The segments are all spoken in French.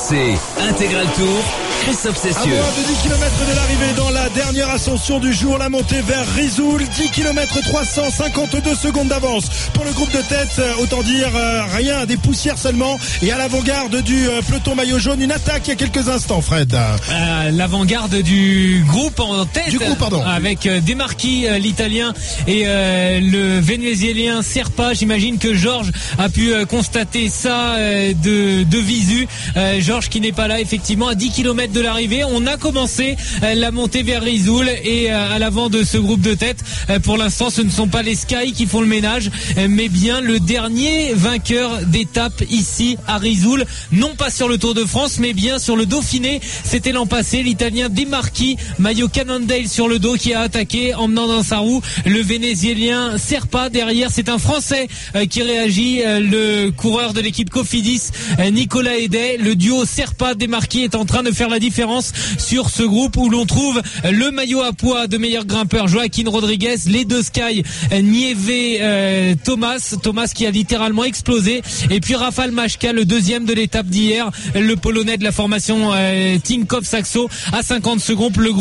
RMC Intégral Tour, Christophe Cessieux. À moins de 10 km de l'arrivée dans la dernière ascension du jour, la montée vers Risoul, 10 km 352 secondes d'avance pour le groupe de tête, autant dire rien, des poussières seulement, et à l'avant-garde du peloton maillot jaune, une attaque il y a quelques instants, Fred. L'avant-garde du groupe en tête, avec Demarchi, l'italien, et le vénézuélien Serpa. J'imagine que Georges a pu constater ça de visu. Georges qui n'est pas là, effectivement, à 10 km de l'arrivée. On a commencé la montée vers Risoul, et à l'avant de ce groupe de tête, pour l'instant, ce ne sont pas les Sky qui font le ménage, mais bien le dernier vainqueur d'étape ici à Risoul, non pas sur le Tour de France, mais bien sur le Dauphiné. C'était l'an passé, l'italien Demarchi, maillot Cannondale sur le dos, qui a attaqué, emmenant dans sa roue le vénézuélien Serpa. Derrière, c'est un Français qui réagit, le coureur de l'équipe Cofidis, Nicolas Hédet. Le duo Serpa-Demarchi est en train de faire la différence sur ce groupe, où l'on trouve le maillot à poids de meilleur grimpeur Joaquin Rodriguez, les deux Sky, Nieve, Thomas qui a littéralement explosé, et puis Rafał Majka, le deuxième de l'étape d'hier, le polonais de la formation Tinkoff Saxo. À 50 secondes le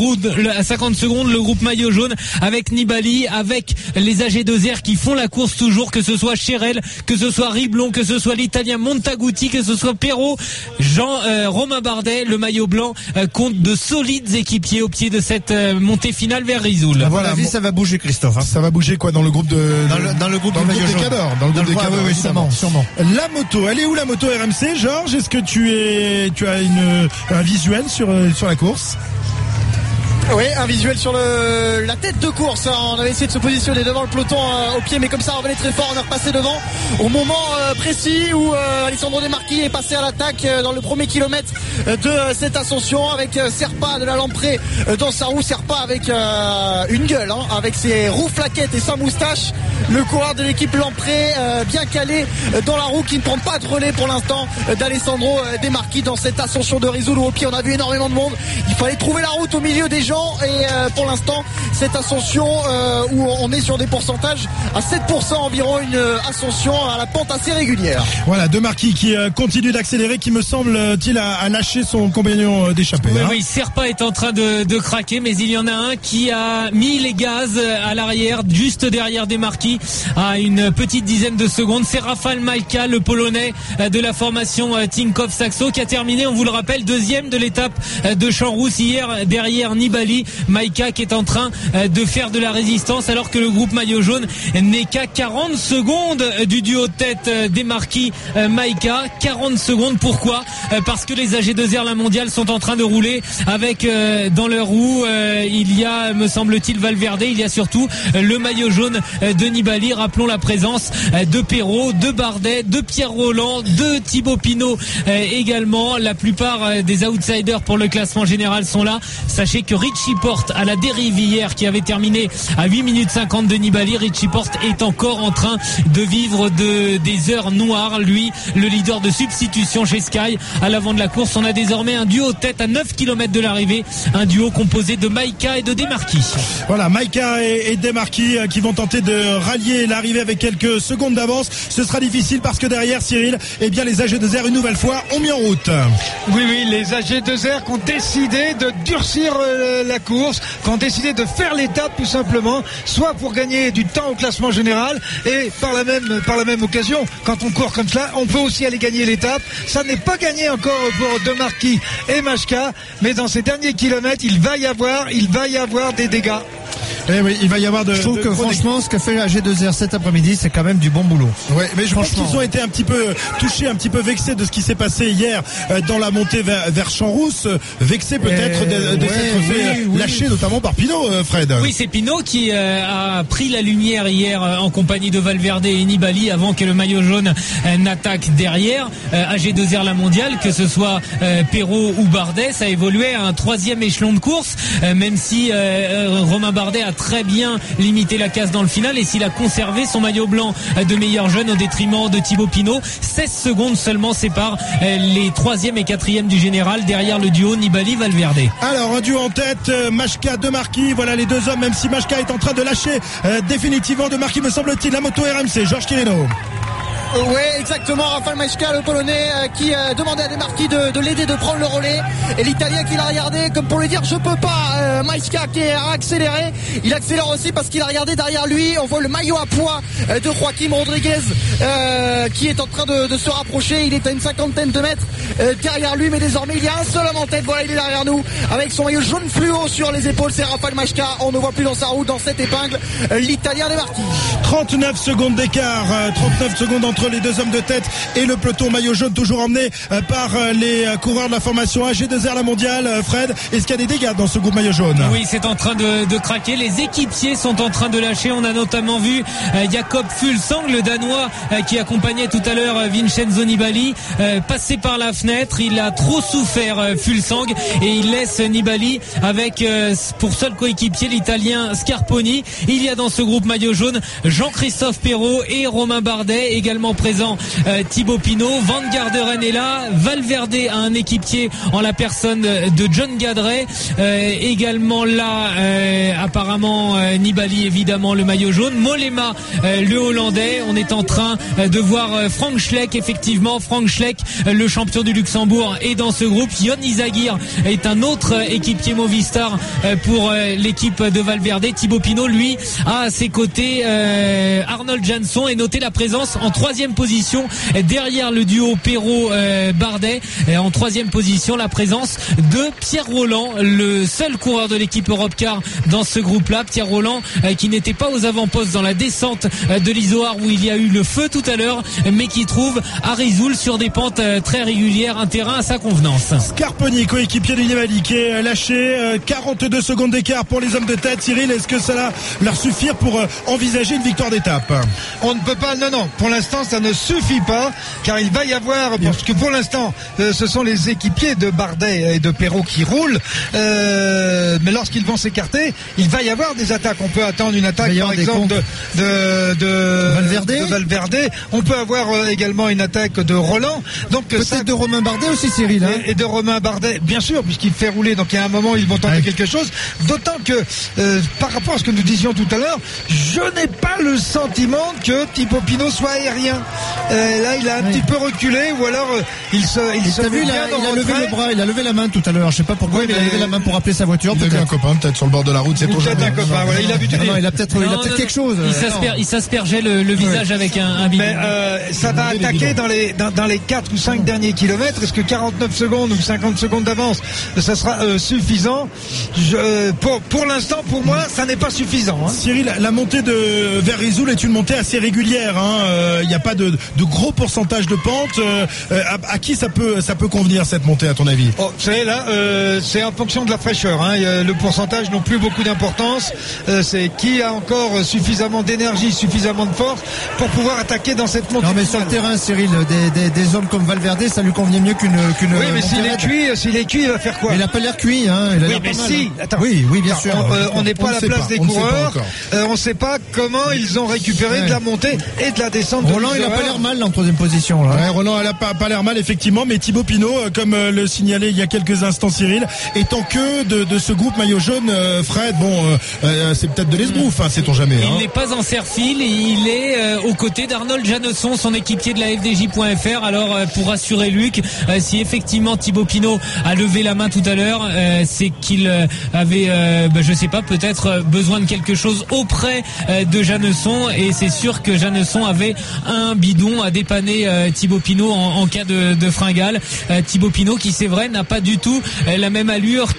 groupe maillot jaune, avec Nibali, avec les AG2R qui font la course toujours, que ce soit Cherel, que ce soit Riblon, que ce soit l'italien Montaguti, que ce soit Perrault, Romain Bardet. Le maillot blanc compte de solides équipiers au pied de cette montée finale vers Risoul. À mon avis, ça va bouger, Christophe. Ça va bouger quoi, dans le groupe dans le groupe des cadors, dans le groupe des cadors, oui, sûrement. La moto, elle est où, la moto RMC, Georges? Est-ce que tu as un visuel sur la course? Oui, un visuel sur la tête de course. On avait essayé de se positionner devant le peloton au pied, mais comme ça on revenait très fort, on est repassé devant au moment précis où Alessandro Demarchi est passé à l'attaque dans le premier kilomètre de cette ascension, avec Serpa de la Lamprée dans sa roue. Serpa avec une gueule, avec ses roues flaquettes et sa moustache. Le coureur de l'équipe Lamprée bien calé dans la roue, qui ne prend pas de relais pour l'instant d'Alessandro Demarchi dans cette ascension de Risoul, où au pied on a vu énormément de monde. Il fallait trouver la route au milieu des gens, et pour l'instant cette ascension où on est sur des pourcentages à 7% environ, une ascension à la pente assez régulière. Voilà, Demarchi qui continue d'accélérer, qui me semble-t-il a lâché son compagnon d'échappée. Oui, Serpa est en train de craquer, mais il y en a un qui a mis les gaz à l'arrière, juste derrière Demarchi, à une petite dizaine de secondes. C'est Rafał Majka, le polonais de la formation Tinkoff Saxo, qui a terminé, on vous le rappelle, deuxième de l'étape de Champs-Rousse hier, derrière Nibali. Majka qui est en train de faire de la résistance, alors que le groupe maillot jaune n'est qu'à 40 secondes du duo de tête Demarchi Majka. 40 secondes, pourquoi? Parce que les AG2R, la mondiale, sont en train de rouler avec dans leur roue, il y a, me semble-t-il, Valverde, il y a surtout le maillot jaune de Nibali. Rappelons la présence de Perrault, de Bardet, de Pierre Roland, de Thibaut Pinot également. La plupart des outsiders pour le classement général sont là. Sachez que Richie Porte, à la dérive hier, qui avait terminé à 8 minutes 50 de Nibali, Richie Porte est encore en train de vivre des heures noires, lui, le leader de substitution chez Sky. À l'avant de la course, on a désormais un duo tête à 9 km de l'arrivée, un duo composé de Majka et de Demarchi. Voilà, Majka et Demarchi qui vont tenter de rallier l'arrivée avec quelques secondes d'avance. Ce sera difficile parce que derrière, Cyril, bien les AG2R une nouvelle fois ont mis en route. Oui, les AG2R qui ont décidé de durcir la course, qui ont décidé de faire l'étape tout simplement, soit pour gagner du temps au classement général, et par la même occasion, quand on court comme cela, on peut aussi aller gagner l'étape. Ça n'est pas gagné encore pour Demarchi et Majka, mais dans ces derniers kilomètres, il va y avoir des dégâts. Eh oui, il va y avoir Je trouve que franchement, ce que fait la G2R cet après-midi, c'est quand même du bon boulot. Ouais, mais je pense qu'ils ont été un petit peu touchés, un petit peu vexés de ce qui s'est passé hier dans la montée vers Champs-Rousse, vexés peut-être de s'être fait lâcher notamment par Pinot, Fred. Oui, c'est Pinot qui a pris la lumière hier en compagnie de Valverde et Nibali, avant que le maillot jaune n'attaque derrière. AG2R la mondiale, que ce soit Perrault ou Bardet, ça évoluait à un troisième échelon de course, même si Romain Bardet a très bien limité la casse dans le final, et s'il a conservé son maillot blanc de meilleur jeune au détriment de Thibaut Pinot. 16 secondes seulement séparent les 3e et 4e du général, derrière le duo Nibali-Valverde. Alors un duo en tête, Majka, Demarchi, voilà les deux hommes, même si Majka est en train de lâcher définitivement Demarchi, me semble-t-il. La moto RMC, Georges Quirino. Ouais, exactement. Rafał Majka, le Polonais, qui demandait à Demarchi de l'aider, de prendre le relais. Et l'Italien qui l'a regardé comme pour lui dire je peux pas. Majka qui a accéléré. Il accélère aussi parce qu'il a regardé derrière lui. On voit le maillot à poids de Joaquim Rodriguez qui est en train de se rapprocher. Il est à une cinquantaine de mètres derrière lui, mais désormais il y a un seul homme en tête. Voilà, il est derrière nous avec son maillot jaune fluo sur les épaules. C'est Rafał Majka. On ne voit plus dans sa route, dans cette épingle, l'Italien Demarchi. 39 secondes d'écart, 39 secondes entre les deux hommes de tête et le peloton maillot jaune, toujours emmené par les coureurs de la formation AG2R la mondiale. Fred, est-ce qu'il y a des dégâts dans ce groupe maillot jaune? Oui, c'est en train de craquer. Les équipiers sont en train de lâcher. On a notamment vu Jakob Fuglsang, le Danois, qui accompagnait tout à l'heure Vincenzo Nibali, passer par la fenêtre. Il a trop souffert, Fuglsang, et il laisse Nibali avec pour seul coéquipier l'Italien Scarponi. Il y a dans ce groupe maillot jaune Jean-Christophe Perrault et Romain Bardet, également présent Thibaut Pinot. Van Garderen est là. Valverde a un équipier en la personne de John Gadret, également là apparemment Nibali, évidemment le maillot jaune, Mollema le Hollandais. On est en train de voir Frank Schleck, effectivement Frank Schleck, le champion du Luxembourg, est dans ce groupe. Jon Izagirre est un autre équipier Movistar pour l'équipe de Valverde. Thibaut Pinot, lui, a à ses côtés Arnold Jansson, et notez la présence en troisième position derrière le duo Perrault-Bardet, en troisième position la présence de Pierre Rolland, le seul coureur de l'équipe Europcar dans ce groupe-là. Pierre Rolland qui n'était pas aux avant-postes dans la descente de l'Izoard où il y a eu le feu tout à l'heure, mais qui trouve à Risoul sur des pentes très régulières un terrain à sa convenance. Scarponi, coéquipier de Nibali, qui est lâché, 42 secondes d'écart pour les hommes de tête. Cyril, est-ce que ça va leur suffire pour envisager une victoire d'étape? On ne peut pas, non, pour l'instant ça ne suffit pas, car il va y avoir, parce que pour l'instant ce sont les équipiers de Bardet et de Perrault qui roulent, mais lorsqu'ils vont s'écarter, il va y avoir des attaques. On peut attendre une attaque par exemple de Valverde. On peut avoir également une attaque de Rolland. Donc peut-être de Romain Bardet aussi, Cyril. Et de Romain Bardet, bien sûr, puisqu'il fait rouler. Donc il y a un moment ils vont tenter quelque chose. D'autant que par rapport à ce que nous disions tout à l'heure, je n'ai pas le sentiment que Thibaut Pinot soit aérien. Là il a un petit peu reculé, ou alors il a levé le bras, il a levé la main tout à l'heure. Je sais pas pourquoi, il a levé la main pour appeler sa voiture. Il a vu un copain peut-être sur le bord de la route, c'est peut-être un copain. Voilà, il a vu il a peut-être quelque chose. Il s'aspergeait le visage avec un bidon. Mais ça va attaquer dans les 4 ou 5 derniers kilomètres. Est-ce que 49 secondes ou 50 secondes d'avance, ça sera suffisant? Pour l'instant, pour moi, ça n'est pas suffisant. Cyril, la montée vers Risoul est une montée assez régulière. Il n'y a pas de gros pourcentage de pente. À qui ça peut convenir cette montée, à ton avis? C'est en fonction de la fraîcheur. Le pourcentage n'a plus beaucoup d'importance. C'est qui a encore suffisamment d'énergie, suffisamment de force pour pouvoir attaquer dans cette montée. Non, mais sur le terrain, Cyril, des hommes comme Valverde, ça lui convenait mieux qu'une. Oui, mais s'il est cuit, il va faire quoi? Il n'a pas l'air cuit. Oui, mais si. Attends. Oui, bien sûr. On n'est pas à la place des coureurs. On ne sait pas comment ils ont récupéré de la montée et de la descente. Roland, il n'a pas l'air mal en troisième position. Là. Ouais, Roland, elle n'a pas l'air mal, effectivement, mais Thibaut Pinot, comme le signalait il y a quelques instants Cyril, étant que de ce groupe maillot jaune, Fred, c'est peut-être de l'esbrouf, sait-on jamais. Il n'est pas en serre-file, il est aux côtés d'Arnold Janesson, son équipier de la FDJ.fr. Alors pour rassurer Luc, si effectivement Thibaut Pinot a levé la main tout à l'heure, c'est qu'il avait, je sais pas, peut-être besoin de quelque chose auprès de Janesson, et c'est sûr que Janesson avait un bidon à dépanner Thibaut Pinot en cas de fringale. Thibaut Pinot qui, c'est vrai, n'a pas du tout la même allure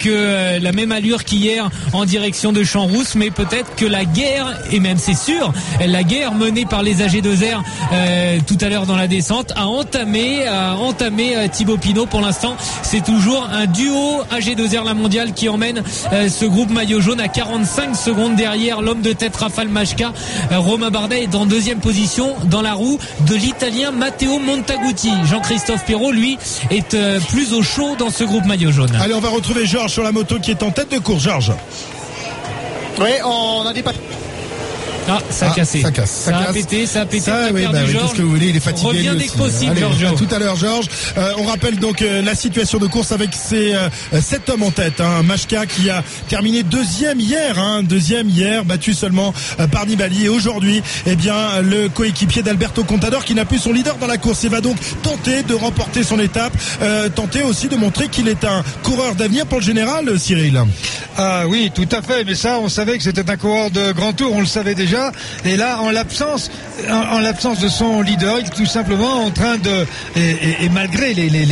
qu'hier en direction de Champs-Rousse, mais peut-être que la guerre, et même c'est sûr, la guerre menée par les AG2R tout à l'heure dans la descente a entamé Thibaut Pinot. Pour l'instant, c'est toujours un duo AG2R la mondiale qui emmène ce groupe maillot jaune à 45 secondes derrière l'homme de tête Rafał Majka. Romain Bardet est en deuxième position dans la roue de l'Italien Matteo Montaguti. Jean-Christophe Perrault, lui, est plus au chaud dans ce groupe maillot jaune. Allez, on va retrouver Georges sur la moto qui est en tête de course. Georges. Oui, on a dépassé. Ah, ça a cassé. Ça a pété. Qu'est-ce que vous voulez, il est fatigué. Reviens dès que possible, Giorgio. À tout à l'heure, Georges. On rappelle donc la situation de course avec ces 7 hommes en tête. Machka qui a terminé deuxième hier, battu seulement par Nibali. Et aujourd'hui, le coéquipier d'Alberto Contador qui n'a plus son leader dans la course. Il va donc tenter de remporter son étape, tenter aussi de montrer qu'il est un coureur d'avenir pour le général, Cyril. Ah oui, tout à fait, mais ça on savait que c'était un coureur de grand tour, on le savait déjà, et là en l'absence de son leader, il est tout simplement en train de, et malgré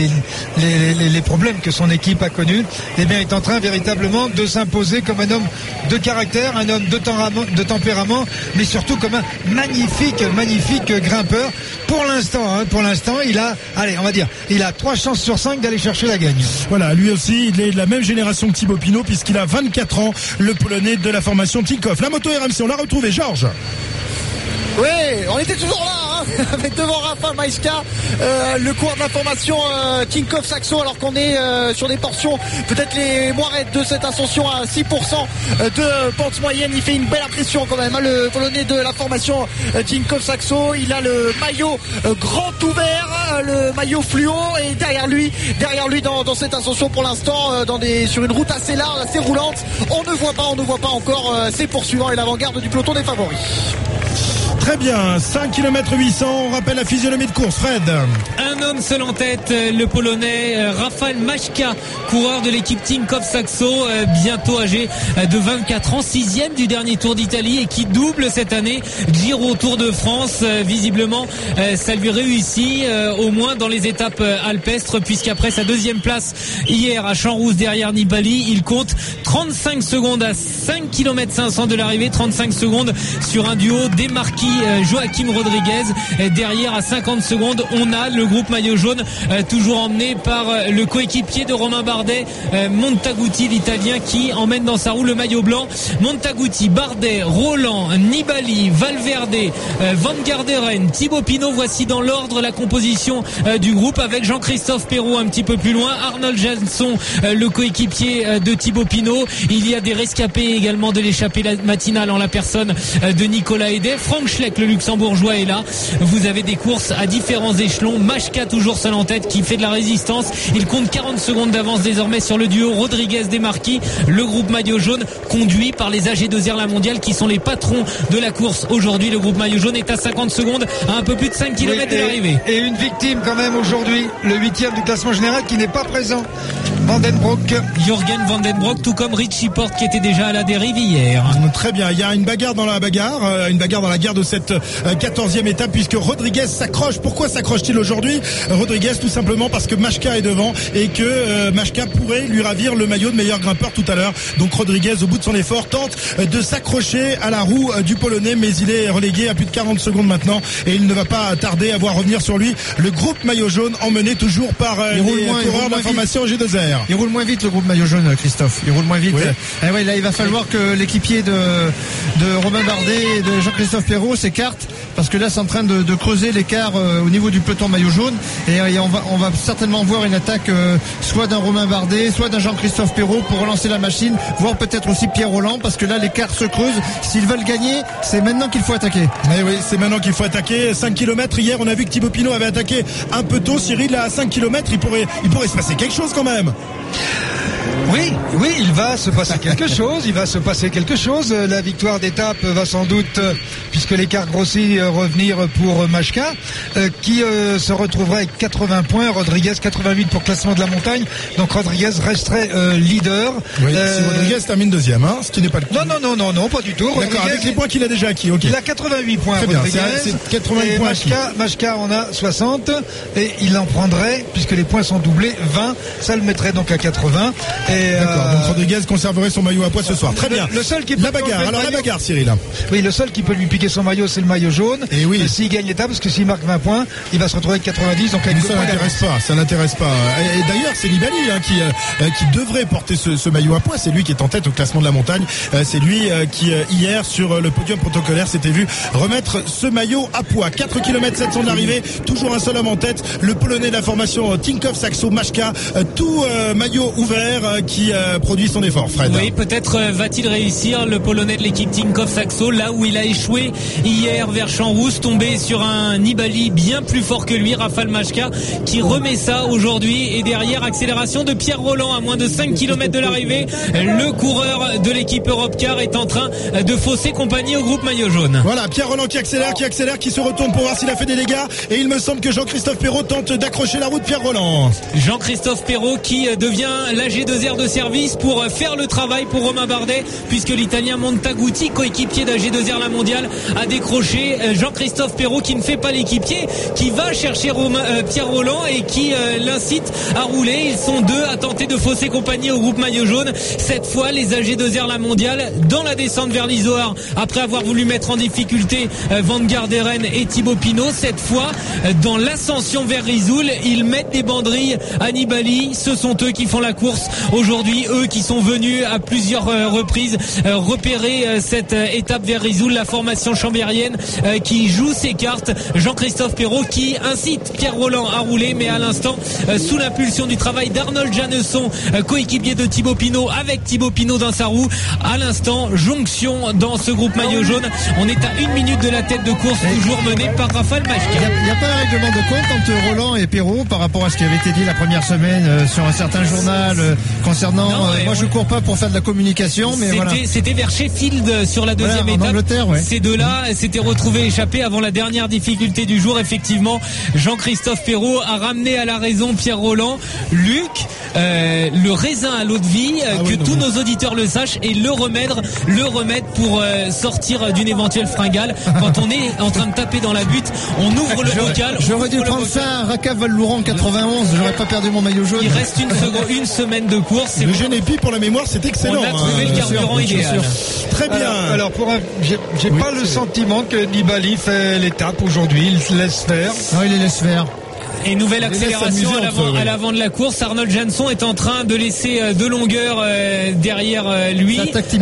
les problèmes que son équipe a connus, il est en train véritablement de s'imposer comme un homme de caractère, un homme de tempérament, mais surtout comme un magnifique grimpeur. Pour l'instant, il a 3 chances sur 5 d'aller chercher la gagne. Voilà, lui aussi, il est de la même génération que Thibaut Pinot puisqu'il a 24 ans, le Polonais de la formation Tinkoff. La moto RMC, on l'a retrouvé, Georges. Oui, on était toujours là, avec devant Rafał Majka, le coureur de la formation Tinkoff Saxo, alors qu'on est sur des portions peut-être les moins raides de cette ascension à 6% de pente moyenne. Il fait une belle impression quand même, le Polonais de la formation Tinkoff Saxo. Il a le maillot grand ouvert, le maillot fluo, et derrière lui dans cette ascension pour l'instant, sur une route assez large, assez roulante, on ne voit pas encore ses poursuivants et l'avant-garde du peloton des favoris. Très bien, 5 km 800, on rappelle la physionomie de course, Fred. Un homme seul en tête, le Polonais Rafał Majka, coureur de l'équipe Tinkoff Saxo, bientôt âgé de 24 ans, 6e du dernier Tour d'Italie et qui double cette année Giro Tour de France. Visiblement, ça lui réussit, au moins dans les étapes alpestres, puisqu'après sa deuxième place hier à Champs-Rousse derrière Nibali, il compte 35 secondes à 5 km 500 de l'arrivée, 35 secondes sur un duo Demarchi Joaquim Rodriguez. Derrière à 50 secondes, on a le groupe maillot jaune, toujours emmené par le coéquipier de Romain Bardet, Montaguti, l'Italien, qui emmène dans sa roue le maillot blanc. Montaguti, Bardet, Roland, Nibali, Valverde, Van Garderen, Thibaut Pinot. Voici dans l'ordre la composition du groupe, avec Jean-Christophe Perrault un petit peu plus loin, Arnold Janson, le coéquipier de Thibaut Pinot. Il y a des rescapés également de l'échappée matinale en la personne de Nicolas Edet. Frank Schleck, le luxembourgeois, est là. Vous avez des courses à différents échelons. Majka toujours seul en tête, qui fait de la résistance. Il compte 40 secondes d'avance désormais sur le duo Rodriguez-Demarchi. Le groupe maillot jaune conduit par les AG2R La Mondiale, qui sont les patrons de la course aujourd'hui. Le groupe maillot jaune est à 50 secondes, à un peu plus de 5 km de l'arrivée. Et une victime quand même aujourd'hui, le 8e du classement général qui n'est pas présent, Vandenbroek. Jürgen Vandenbroek, tout comme Richie Porte qui était déjà à la dérive hier. Très bien, il y a une bagarre dans la guerre de cette 14e étape, puisque Rodriguez s'accroche. Pourquoi s'accroche-t-il aujourd'hui, Rodriguez? Tout simplement parce que Majka est devant et que Majka pourrait lui ravir le maillot de meilleur grimpeur tout à l'heure. Donc Rodriguez, au bout de son effort, tente de s'accrocher à la roue du Polonais, mais il est relégué à plus de 40 secondes maintenant et il ne va pas tarder à voir revenir sur lui le groupe maillot jaune, emmené toujours par les coureurs de la formation G2R. Il roule moins vite, le groupe maillot jaune, Christophe. Il roule moins vite. Oui. Là, il va falloir que l'équipier de Romain Bardet et de Jean-Christophe Perrault s'écarte, parce que là, c'est en train de creuser l'écart au niveau du peloton maillot jaune, et on va certainement voir une attaque soit d'un Romain Bardet, soit d'un Jean-Christophe Perrault pour relancer la machine, voire peut-être aussi Pierre Rolland, parce que là, l'écart se creuse. S'ils veulent gagner, c'est maintenant qu'il faut attaquer. Mais oui, c'est maintenant qu'il faut attaquer. 5 km hier, on a vu que Thibaut Pinot avait attaqué un peu tôt. Cyril, là, à 5 km, il pourrait se passer quelque chose quand même. Oui, il va se passer quelque chose. La victoire d'étape va sans doute, puisque l'écart grossit, revenir pour Majka, qui se retrouverait avec 80 points. Rodriguez 88 pour classement de la montagne. Donc Rodriguez resterait leader. Oui, si Rodriguez termine deuxième, ce qui n'est pas le cas. Non, pas du tout. D'accord, avec les points qu'il a déjà acquis. Okay. Il a 88 points. Très Rodriguez. bien, c'est 88 points. Majka en a 60 et il en prendrait, puisque les points sont doublés, 20. Ça le mettrait donc à 80. D'accord, donc Rodriguez conserverait son maillot à poids ce soir. Très bien. Le seul qui la bagarre, Cyril. Oui, le seul qui peut lui piquer son maillot, c'est le maillot jaune. Et oui. S'il gagne l'étape, parce que s'il marque 20 points, il va se retrouver avec 90. Donc avec ça n'intéresse pas. Et d'ailleurs, c'est Nibali qui devrait porter ce maillot à poids. C'est lui qui est en tête au classement de la montagne. C'est lui qui hier sur le podium protocolaire s'était vu remettre ce maillot à poids. 4 km 700 de l'arrivée, toujours un seul homme en tête, le Polonais de la formation Tinkoff Saxo Majka, tout maillot ouvert. qui produit son effort, Fred. Oui, peut-être va-t-il réussir, le Polonais de l'équipe Tinkoff Saxo, là où il a échoué hier vers Champs-Rousse, tombé sur un Nibali bien plus fort que lui, Rafal Majka, qui remet ça aujourd'hui. Et derrière, accélération de Pierre Rolland à moins de 5 km de l'arrivée. Le coureur de l'équipe Europcar est en train de fausser compagnie au groupe maillot jaune. Voilà, Pierre Rolland qui accélère, qui se retourne pour voir s'il a fait des dégâts. Et il me semble que Jean-Christophe Perrault tente d'accrocher la roue de Pierre Rolland. Jean-Christophe Perrault qui devient l'AG2R de service pour faire le travail pour Romain Bardet, puisque l'Italien Montaguti, coéquipier d'AG2R la mondiale, a décroché. Jean-Christophe Perrault qui ne fait pas l'équipier, qui va chercher Pierre Rolland et qui l'incite à rouler. Ils sont deux à tenter de fausser compagnie au groupe maillot jaune. Cette fois, les AG2R la mondiale dans la descente vers l'Izoard, après avoir voulu mettre en difficulté Van Garderen et Thibaut Pinot. Cette fois, dans l'ascension vers Risoul, ils mettent des banderilles à Nibali. Ce sont eux qui font la course aujourd'hui, eux qui sont venus à plusieurs reprises repérer cette étape vers Risoul, la formation chambérienne qui joue ses cartes. Jean-Christophe Perrault qui incite Pierre Rolland à rouler, mais à l'instant, sous l'impulsion du travail d'Arnold Janesson, coéquipier de Thibaut Pinot, avec Thibaut Pinot dans sa roue. À l'instant, jonction dans ce groupe maillot jaune. On est à 1 minute de la tête de course, toujours menée par Rafal Majka. Il n'y a pas un règlement de compte entre Rolland et Perrault par rapport à ce qui avait été dit la première semaine sur un certain journal concernant. Moi, je cours pas pour faire de la communication, mais voilà. C'était vers Sheffield sur la deuxième étape. Angleterre, ouais. Ces deux-là s'étaient retrouvés échappés avant la dernière difficulté du jour. Effectivement, Jean-Christophe Perrault a ramené à la raison Pierre Rolland. Luc, le raisin à l'eau de vie, tous nos auditeurs le sachent, et le remède pour sortir d'une éventuelle fringale. Quand on est en train de taper dans la butte, on ouvre le bocal. J'aurais dû prendre ça à Racave Val-Louran 91, j'aurais pas perdu mon maillot jaune. Il reste une semaine de course. Le Genépi, pour la mémoire, c'est excellent. On a trouvé le carburant idéal. Très bien. Alors j'ai pas le sentiment que Nibali fait l'étape aujourd'hui. Il laisse faire. Non, il les laisse faire. Et nouvelle accélération à l'avant de la course. Arnold Janesson est en train de laisser de longueur derrière lui.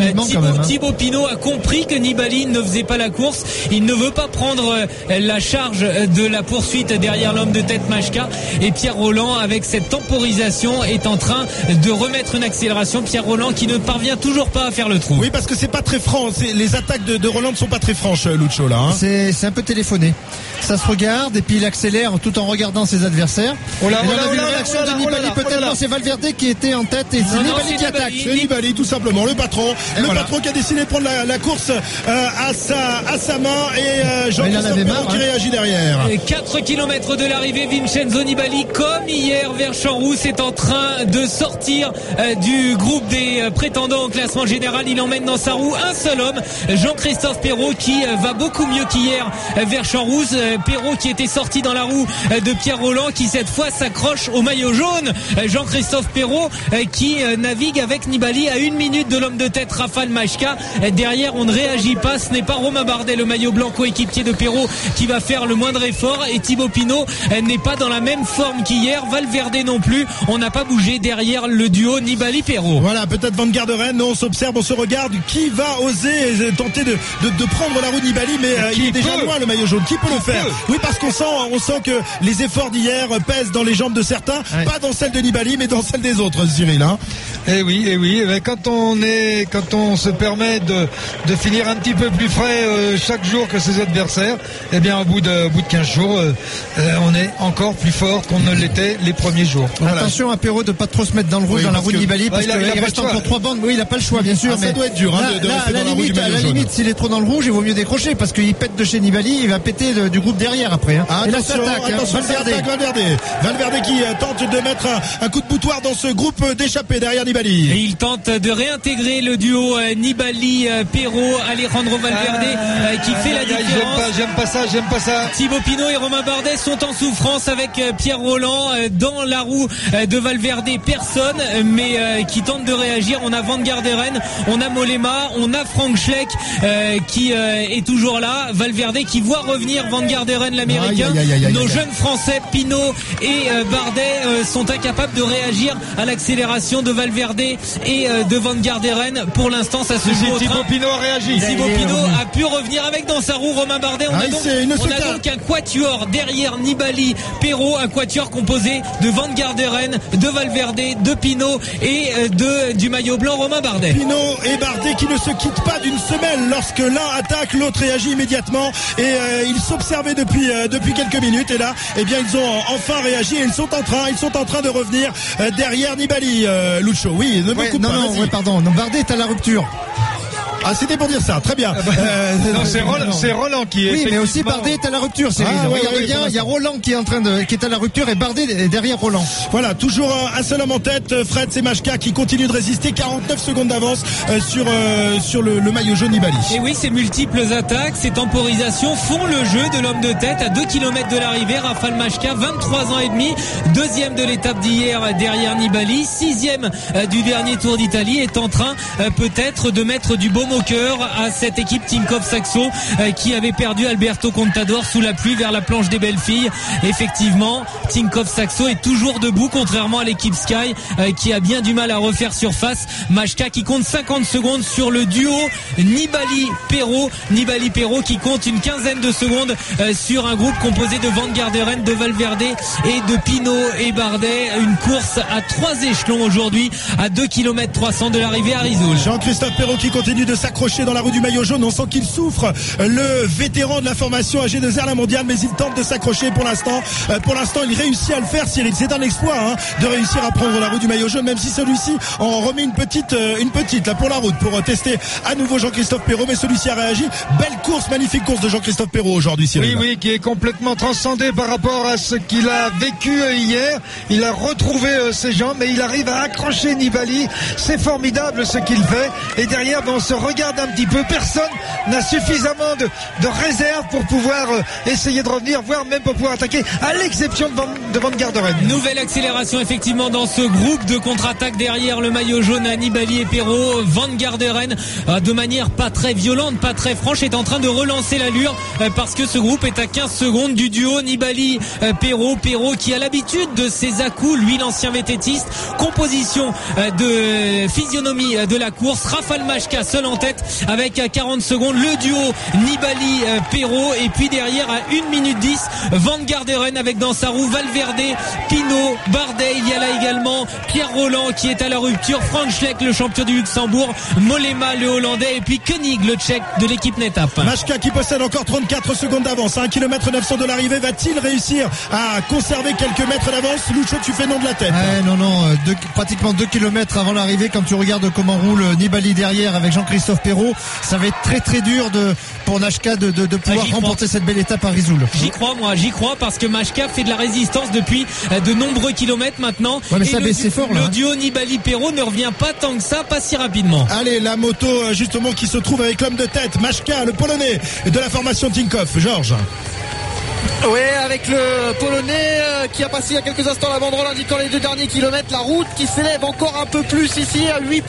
Thibaut Pinot a compris que Nibali ne faisait pas la course. Il ne veut pas prendre la charge de la poursuite derrière l'homme de tête Majka. Et Pierre Rolland, avec cette temporisation, est en train de remettre une accélération. Pierre Rolland qui ne parvient toujours pas à faire le trou. Oui, parce que c'est pas très franc. Les attaques de Rolland ne sont pas très franches, Lucho, là. Hein. C'est un peu téléphoné. Ça se regarde et puis il accélère tout en regardant ses adversaires. On a vu l'action de Nibali, peut-être c'est Valverde qui était en tête et c'est Nibali qui attaque. C'est Nibali, tout simplement, le patron. Patron qui a décidé de prendre la course à sa main, et Jean-Christophe Perrault qui réagit derrière. 4 km de l'arrivée, Vincenzo Nibali, comme hier vers Champs-Rousse, est en train de sortir du groupe des prétendants au classement général. Il emmène dans sa roue un seul homme, Jean-Christophe Perrault, qui va beaucoup mieux qu'hier vers Champs-Rousse. Perrault qui était sorti dans la roue de Pierre Rolland, qui cette fois s'accroche au maillot jaune. Jean-Christophe Perrault qui navigue avec Nibali à 1 minute de l'homme de tête Rafal Majka. Derrière, on ne réagit pas. Ce n'est pas Romain Bardet, le maillot blanc coéquipier de Perrault, qui va faire le moindre effort, et Thibaut Pinot n'est pas dans la même forme qu'hier. Valverde non plus. On n'a pas bougé derrière le duo Nibali-Perrault. Voilà, peut-être Van Garderen. On s'observe, on se regarde. Qui va oser tenter de prendre la roue de Nibali, mais il est déjà loin, le maillot jaune. Qui peut le faire? Oui, parce qu'on sent que les efforts d'hier pèsent dans les jambes de certains, pas dans celles de Nibali, mais dans celles des autres, Cyril. Hein. Eh oui. Mais quand on se permet de finir un petit peu plus frais chaque jour que ses adversaires, eh bien, au bout de 15 jours, on est encore plus fort qu'on ne l'était les premiers jours. Voilà. Attention à Perrault de pas trop se mettre dans le rouge, dans la roue de Nibali, parce qu'il reste encore 3 bandes. Oui, il n'a pas le choix, bien sûr. Mais ça doit être dur, de rester dans la roue du maillot jaune. À la limite, s'il est trop dans le rouge, il vaut mieux décrocher, parce qu'il pète de chez Nibali, il va péter du groupe derrière après. Hein. Attention, Valverde qui tente de mettre un coup de boutoir dans ce groupe d'échappés derrière Nibali. Et il tente de réintégrer le duo Nibali-Perrault, Alejandro Valverde qui fait la différence. J'aime pas ça. Thibaut Pinot et Romain Bardet sont en souffrance avec Pierre Rolland dans la roue de Valverde. Personne, mais qui tente de réagir. On a Van Garderen, on a Mollema, on a Frank Schleck qui est toujours là. Valverde qui voit revenir Van Garderen, l'américain. Nos jeunes Français Pinot et Bardet sont incapables de réagir à l'accélération de Valverde et de Van Garderen. Pour l'instant, ça se joue au train. Thibaut Pinot a réagi. Thibaut Pinot a pu revenir avec dans sa roue Romain Bardet. On a donc un quatuor derrière Nibali, Perrault, un quatuor composé de Van Garderen, de Valverde, de Pinot et du maillot blanc Romain Bardet. Pinot et Bardet qui ne se quittent pas d'une semelle. Lorsque l'un attaque, l'autre réagit immédiatement et ils s'observaient depuis quelques minutes et là, eh bien ils ont enfin réagi et ils sont en train de revenir derrière Nibali. Lucho, oui, ne me coupe pas. Non, pardon. Non, Bardet est à la rupture. Ah, c'était pour dire ça, très bien. Non, c'est Roland qui est. Oui, mais aussi Bardet est à la rupture, Cyril. Regardez bien, il y a Roland qui est à la rupture et Bardet est derrière Roland. Voilà, toujours un seul homme en tête, Fred Semachka qui continue de résister, 49 secondes d'avance sur le maillot jaune Nibali. Et oui, ces multiples attaques, ces temporisations font le jeu de l'homme de tête à 2 km de l'arrivée. Rafal Majka, 23 ans et demi, deuxième de l'étape d'hier derrière Nibali, sixième du dernier Tour d'Italie, est en train peut-être de mettre du baume au cœur à cette équipe Tinkoff Saxo qui avait perdu Alberto Contador sous la pluie vers la planche des belles filles. Effectivement, Tinkoff Saxo est toujours debout contrairement à l'équipe Sky qui a bien du mal à refaire surface. Majka qui compte 50 secondes sur le duo Nibali-Perrault. Nibali-Perrault qui compte une quinzaine de secondes sur un groupe composé de Van Garderen, de Valverde et de Pinot et Bardet. Une course à 3 échelons aujourd'hui à 2 km 300 de l'arrivée à Risoul. Jean-Christophe Perrault qui continue de s'accrocher dans la roue du maillot jaune. On sent qu'il souffre, le vétéran de la formation AG2R La Mondiale, mais il tente de s'accrocher pour l'instant. Il réussit à le faire, Cyril. C'est un exploit de réussir à prendre la roue du maillot jaune, même si celui-ci en remet une petite là pour la route pour tester à nouveau Jean-Christophe Perrault, mais celui-ci a réagi. Belle course, magnifique course de Jean-Christophe Perrault aujourd'hui, Cyril. Oui, qui est complètement transcendé par rapport à ce qu'il a vécu hier. Il a retrouvé ses jambes, mais il arrive à accrocher Nibali. C'est formidable ce qu'il fait. Et derrière, on se regarde un petit peu. Personne n'a suffisamment de réserve pour pouvoir essayer de revenir, voire même pour pouvoir attaquer, à l'exception de Van Garderen. Nouvelle accélération effectivement dans ce groupe de contre-attaque derrière le maillot jaune à Nibali et Perrault. Van Garderen, de manière pas très violente, pas très franche, est en train de relancer l'allure parce que ce groupe est à 15 secondes du duo Nibali-Perrault. Perrault qui a l'habitude de ses à-coups, lui l'ancien vététiste. Composition de physionomie de la course. Rafal Majka seul en tête avec 40 secondes. Le duo Nibali-Perrault et puis derrière à 1 minute 10 Van Garderen avec dans sa roue Valverde, Pinot, Bardet. Il y a là également Pierre Roland qui est à la rupture, Frank Schleck le champion du Luxembourg, Mollema le Hollandais et puis Koenig le Tchèque de l'équipe NetApp. Majka qui possède encore 34 secondes d'avance à 1 km 900 de l'arrivée. Va-t-il réussir à conserver quelques mètres d'avance? Lucho, tu fais non de la tête. Non, pratiquement 2 km avant l'arrivée. Quand tu regardes comment roule Nibali derrière avec Jean-Christophe Perrault, ça va être très très dur pour Majka de pouvoir remporter cette belle étape à Risoul. J'y crois parce que Majka fait de la résistance depuis de nombreux kilomètres maintenant. Ouais, mais ça baisse fort là. Le duo Nibali-Perrault ne revient pas tant que ça, pas si rapidement. Allez, la moto justement qui se trouve avec l'homme de tête, Majka, le Polonais de la formation Tinkoff. Georges. Oui, avec le Polonais qui a passé il y a quelques instants la banderole indiquant les 2 derniers kilomètres. La route qui s'élève encore un peu plus ici à 8%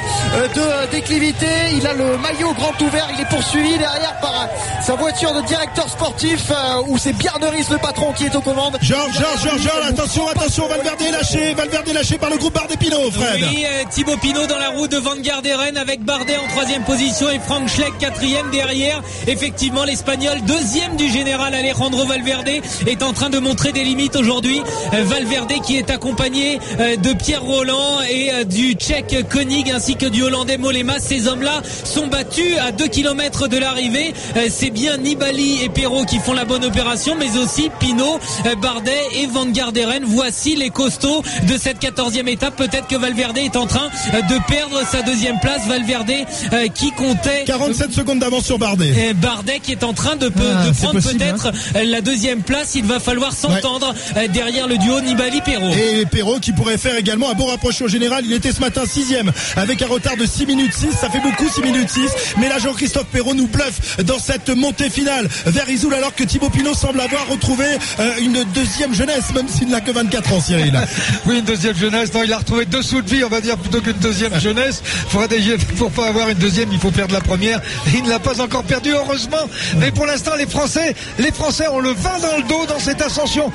de déclivité. Il a le maillot grand ouvert. Il est poursuivi derrière par sa voiture de directeur sportif où c'est Bjarneris le patron qui est aux commandes. Georges, attention, Valverde lâché par le groupe Bardet-Pinot, Fred. Oui, Thibaut Pinot dans la roue de Van Garderen avec Bardet en 3e position et Frank Schleck 4e derrière. Effectivement, l'Espagnol 2e du général Alejandro Valverde est en train de montrer des limites aujourd'hui. Valverde qui est accompagné de Pierre Roland et du Tchèque Koenig ainsi que du Hollandais Mollema. Ces hommes-là sont battus à 2 km de l'arrivée. C'est bien Nibali et Perrault qui font la bonne opération, mais aussi Pinot, Bardet et Van Garderen. Voici les costauds de cette 14e étape. Peut-être que Valverde est en train de perdre sa 2e place. Valverde qui comptait 47 secondes d'avance sur Bardet. Bardet qui est en train de prendre peut-être la 2e place. Il va falloir s'entendre derrière le duo Nibali-Perrault. Et Perrault qui pourrait faire également un bon rapproché au général. Il était ce matin 6e avec un retard de 6 minutes 6. Ça fait beaucoup 6 minutes 6. Mais là Jean-Christophe Perrault nous bluffe dans cette montée finale vers Risoul alors que Thibaut Pinot semble avoir retrouvé une deuxième jeunesse, même s'il n'a que 24 ans, Cyril. Oui, une deuxième jeunesse. Non, il a retrouvé 2 sauts de vie, on va dire, plutôt qu'une deuxième jeunesse. Pour pas avoir une deuxième, il faut perdre la première. Il ne l'a pas encore perdu, heureusement. Mais pour l'instant, les Français ont le vin dans le dos dans cette ascension. Ils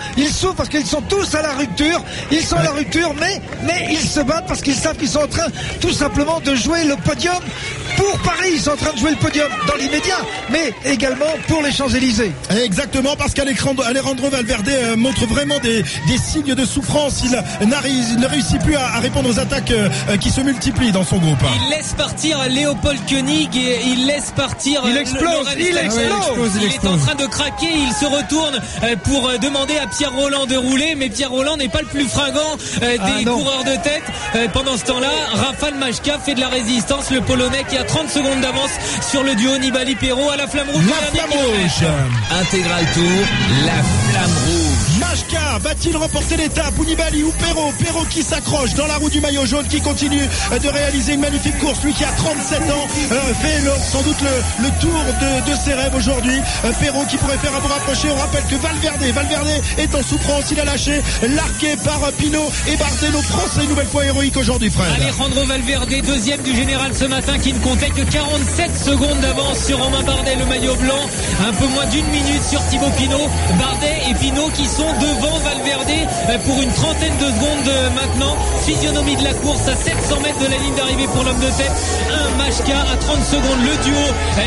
souffrent parce qu'ils sont tous à la rupture. Ils sont à la rupture, mais ils se battent parce qu'ils savent qu'ils sont en train tout simplement de jouer le podium pour Paris. Ils sont en train de jouer le podium dans l'immédiat, mais également pour les Champs-Élysées. Exactement, parce qu'Alejandro Valverde montre vraiment des signes de souffrance. Il ne réussit plus à répondre aux attaques qui se multiplient dans son groupe. Il laisse partir Léopold Koenig et il laisse partir. Il explose. Il est en train de craquer. Il se retourne pour demander à Pierre Rolland de rouler, mais Pierre Rolland n'est pas le plus fringant des coureurs de tête. Pendant ce temps-là, Rafał Majka fait de la résistance. Le Polonais qui a 30 secondes d'avance sur le duo Nibali-Perrault à la flamme rouge. Intégral Tour, la flamme rouge. Majka va-t-il remporter l'étape ou Nibali ou Perrault qui s'accroche dans la roue du maillot jaune, qui continue de réaliser une magnifique course, lui qui a 37 ans fait sans doute le tour de ses rêves aujourd'hui. Perrault qui pourrait faire un bon rapproché. On rappelle que Valverde est en souffrance, il a lâché, largué par Pinot et Bardet. Nos Français une nouvelle fois héroïque aujourd'hui, Fred. Alejandro Valverde, deuxième du général ce matin, qui ne comptait que 47 secondes d'avance sur Romain Bardet, le maillot blanc, un peu moins d'une minute sur Thibaut Pinot. Bardet et Pinot qui sont devant Valverde pour une trentaine de secondes maintenant. Physionomie de la course à 700 mètres de la ligne d'arrivée pour l'homme de tête. Un Majka à 30 secondes, le duo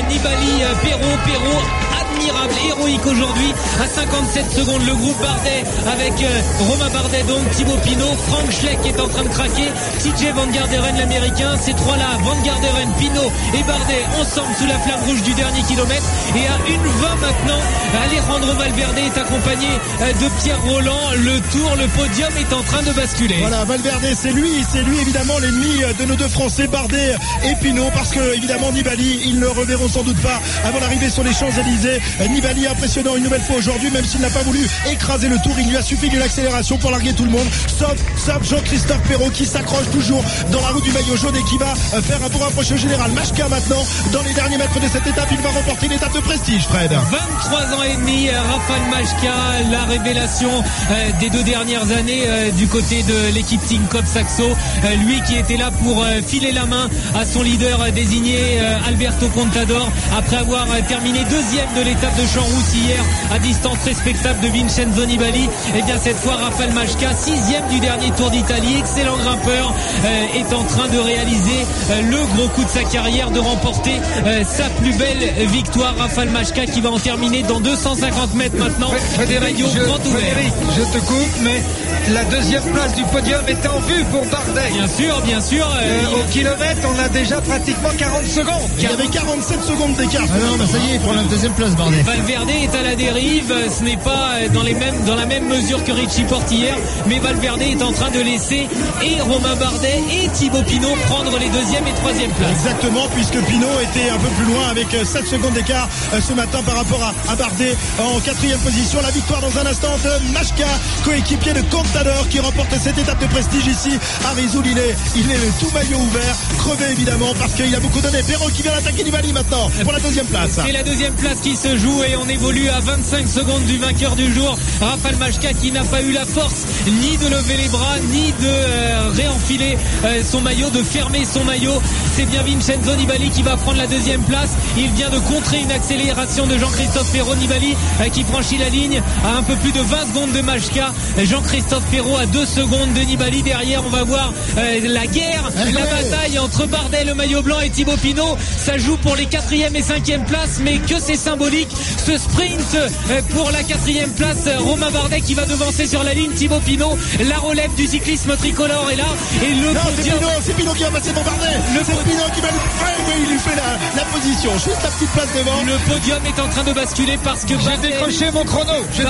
Nibali-Perrault, admirable, héroïque aujourd'hui à 57 secondes. Le groupe Bardet avec Romain Bardet, donc Thibaut Pinot, Frank Schleck est en train de craquer, TJ Van Garderen l'américain. Ces trois-là, Van Garderen, Pinot et Bardet ensemble sous la flamme rouge du dernier kilomètre. Et à 1:20 maintenant, Alejandro Valverde est accompagné de Pierre Rolland. Le tour, le podium est en train de basculer. Voilà, Valverde, c'est lui évidemment l'ennemi de nos deux Français, Bardet et Pinot, parce que évidemment Nibali, ils ne reverront sans doute pas avant l'arrivée sur les Champs-Élysées. Nibali impressionnant une nouvelle fois aujourd'hui, même s'il n'a pas voulu écraser le tour, il lui a suffi d'une accélération pour larguer tout le monde, sauf Jean-Christophe Perrault qui s'accroche toujours dans la roue du maillot jaune et qui va faire un bon rapproché au général. Majka maintenant, dans les derniers mètres de cette étape, il va remporter une étape de prestige, Fred. 23 ans et demi, Rafał Majka, la révélation des 2 dernières années du côté de l'équipe Tinkoff Saxo, lui qui était là pour filer la main à son leader désigné Alberto Contador, après avoir terminé deuxième de l'étape de Champs-Rousse hier à distance respectable de Vincenzo Nibali. Et bien cette fois Rafał Majka, 6e du dernier Tour d'Italie, excellent grimpeur, est en train de réaliser le gros coup de sa carrière, de remporter sa plus belle victoire. Rafał Majka qui va en terminer dans 250 mètres maintenant, des maillots grand ouverts. Je te coupe, mais la deuxième place du podium est en vue pour Bardet. Bien sûr. Au kilomètre, on a déjà pratiquement 40 secondes. Il y avait 47 secondes d'écart. Non, bah ça y est, il prend la deuxième place, Bardet. Valverde est à la dérive, ce n'est pas dans la même mesure que Richie Porte hier, mais Valverde est en train de laisser et Romain Bardet et Thibaut Pinot prendre les 2e et 3e places. Exactement, puisque Pinot était un peu plus loin avec 7 secondes d'écart ce matin par rapport à Bardet en 4e position. La victoire dans un instant de Majka, coéquipier de Contador, qui remporte cette étape de prestige ici à Risoul. Il est tout maillot ouvert, crevé évidemment parce qu'il a beaucoup donné. Perrault qui vient attaquer Nibali maintenant pour la 2e place. C'est la 2e place qui se joue et on évolue à 25 secondes du vainqueur du jour, Rafał Majka, qui n'a pas eu la force ni de lever les bras ni de réenfiler son maillot, de fermer son maillot. C'est bien Vincenzo Nibali qui va prendre la 2e place. Il vient de contrer une accélération de Jean-Christophe Perrault. Nibali qui franchit la ligne à un peu plus de 20 secondes de Majka. Jean-Christophe Perrault à 2 secondes de Nibali. Derrière on va voir la guerre, la bataille entre Bardet, le maillot blanc, et Thibaut Pinot. Ça joue pour les 4e et 5e places, mais que c'est symbolique ce sprint pour la 4e place. Romain Bardet qui va devancer sur la ligne Thibaut Pinot. La relève du cyclisme tricolore est là et le podium. C'est Pinot qui va passer pour Bardet. C'est Pinot qui va il lui fait la position, juste la petite place devant. Le podium est en train de basculer parce que j'ai décroché mon chrono.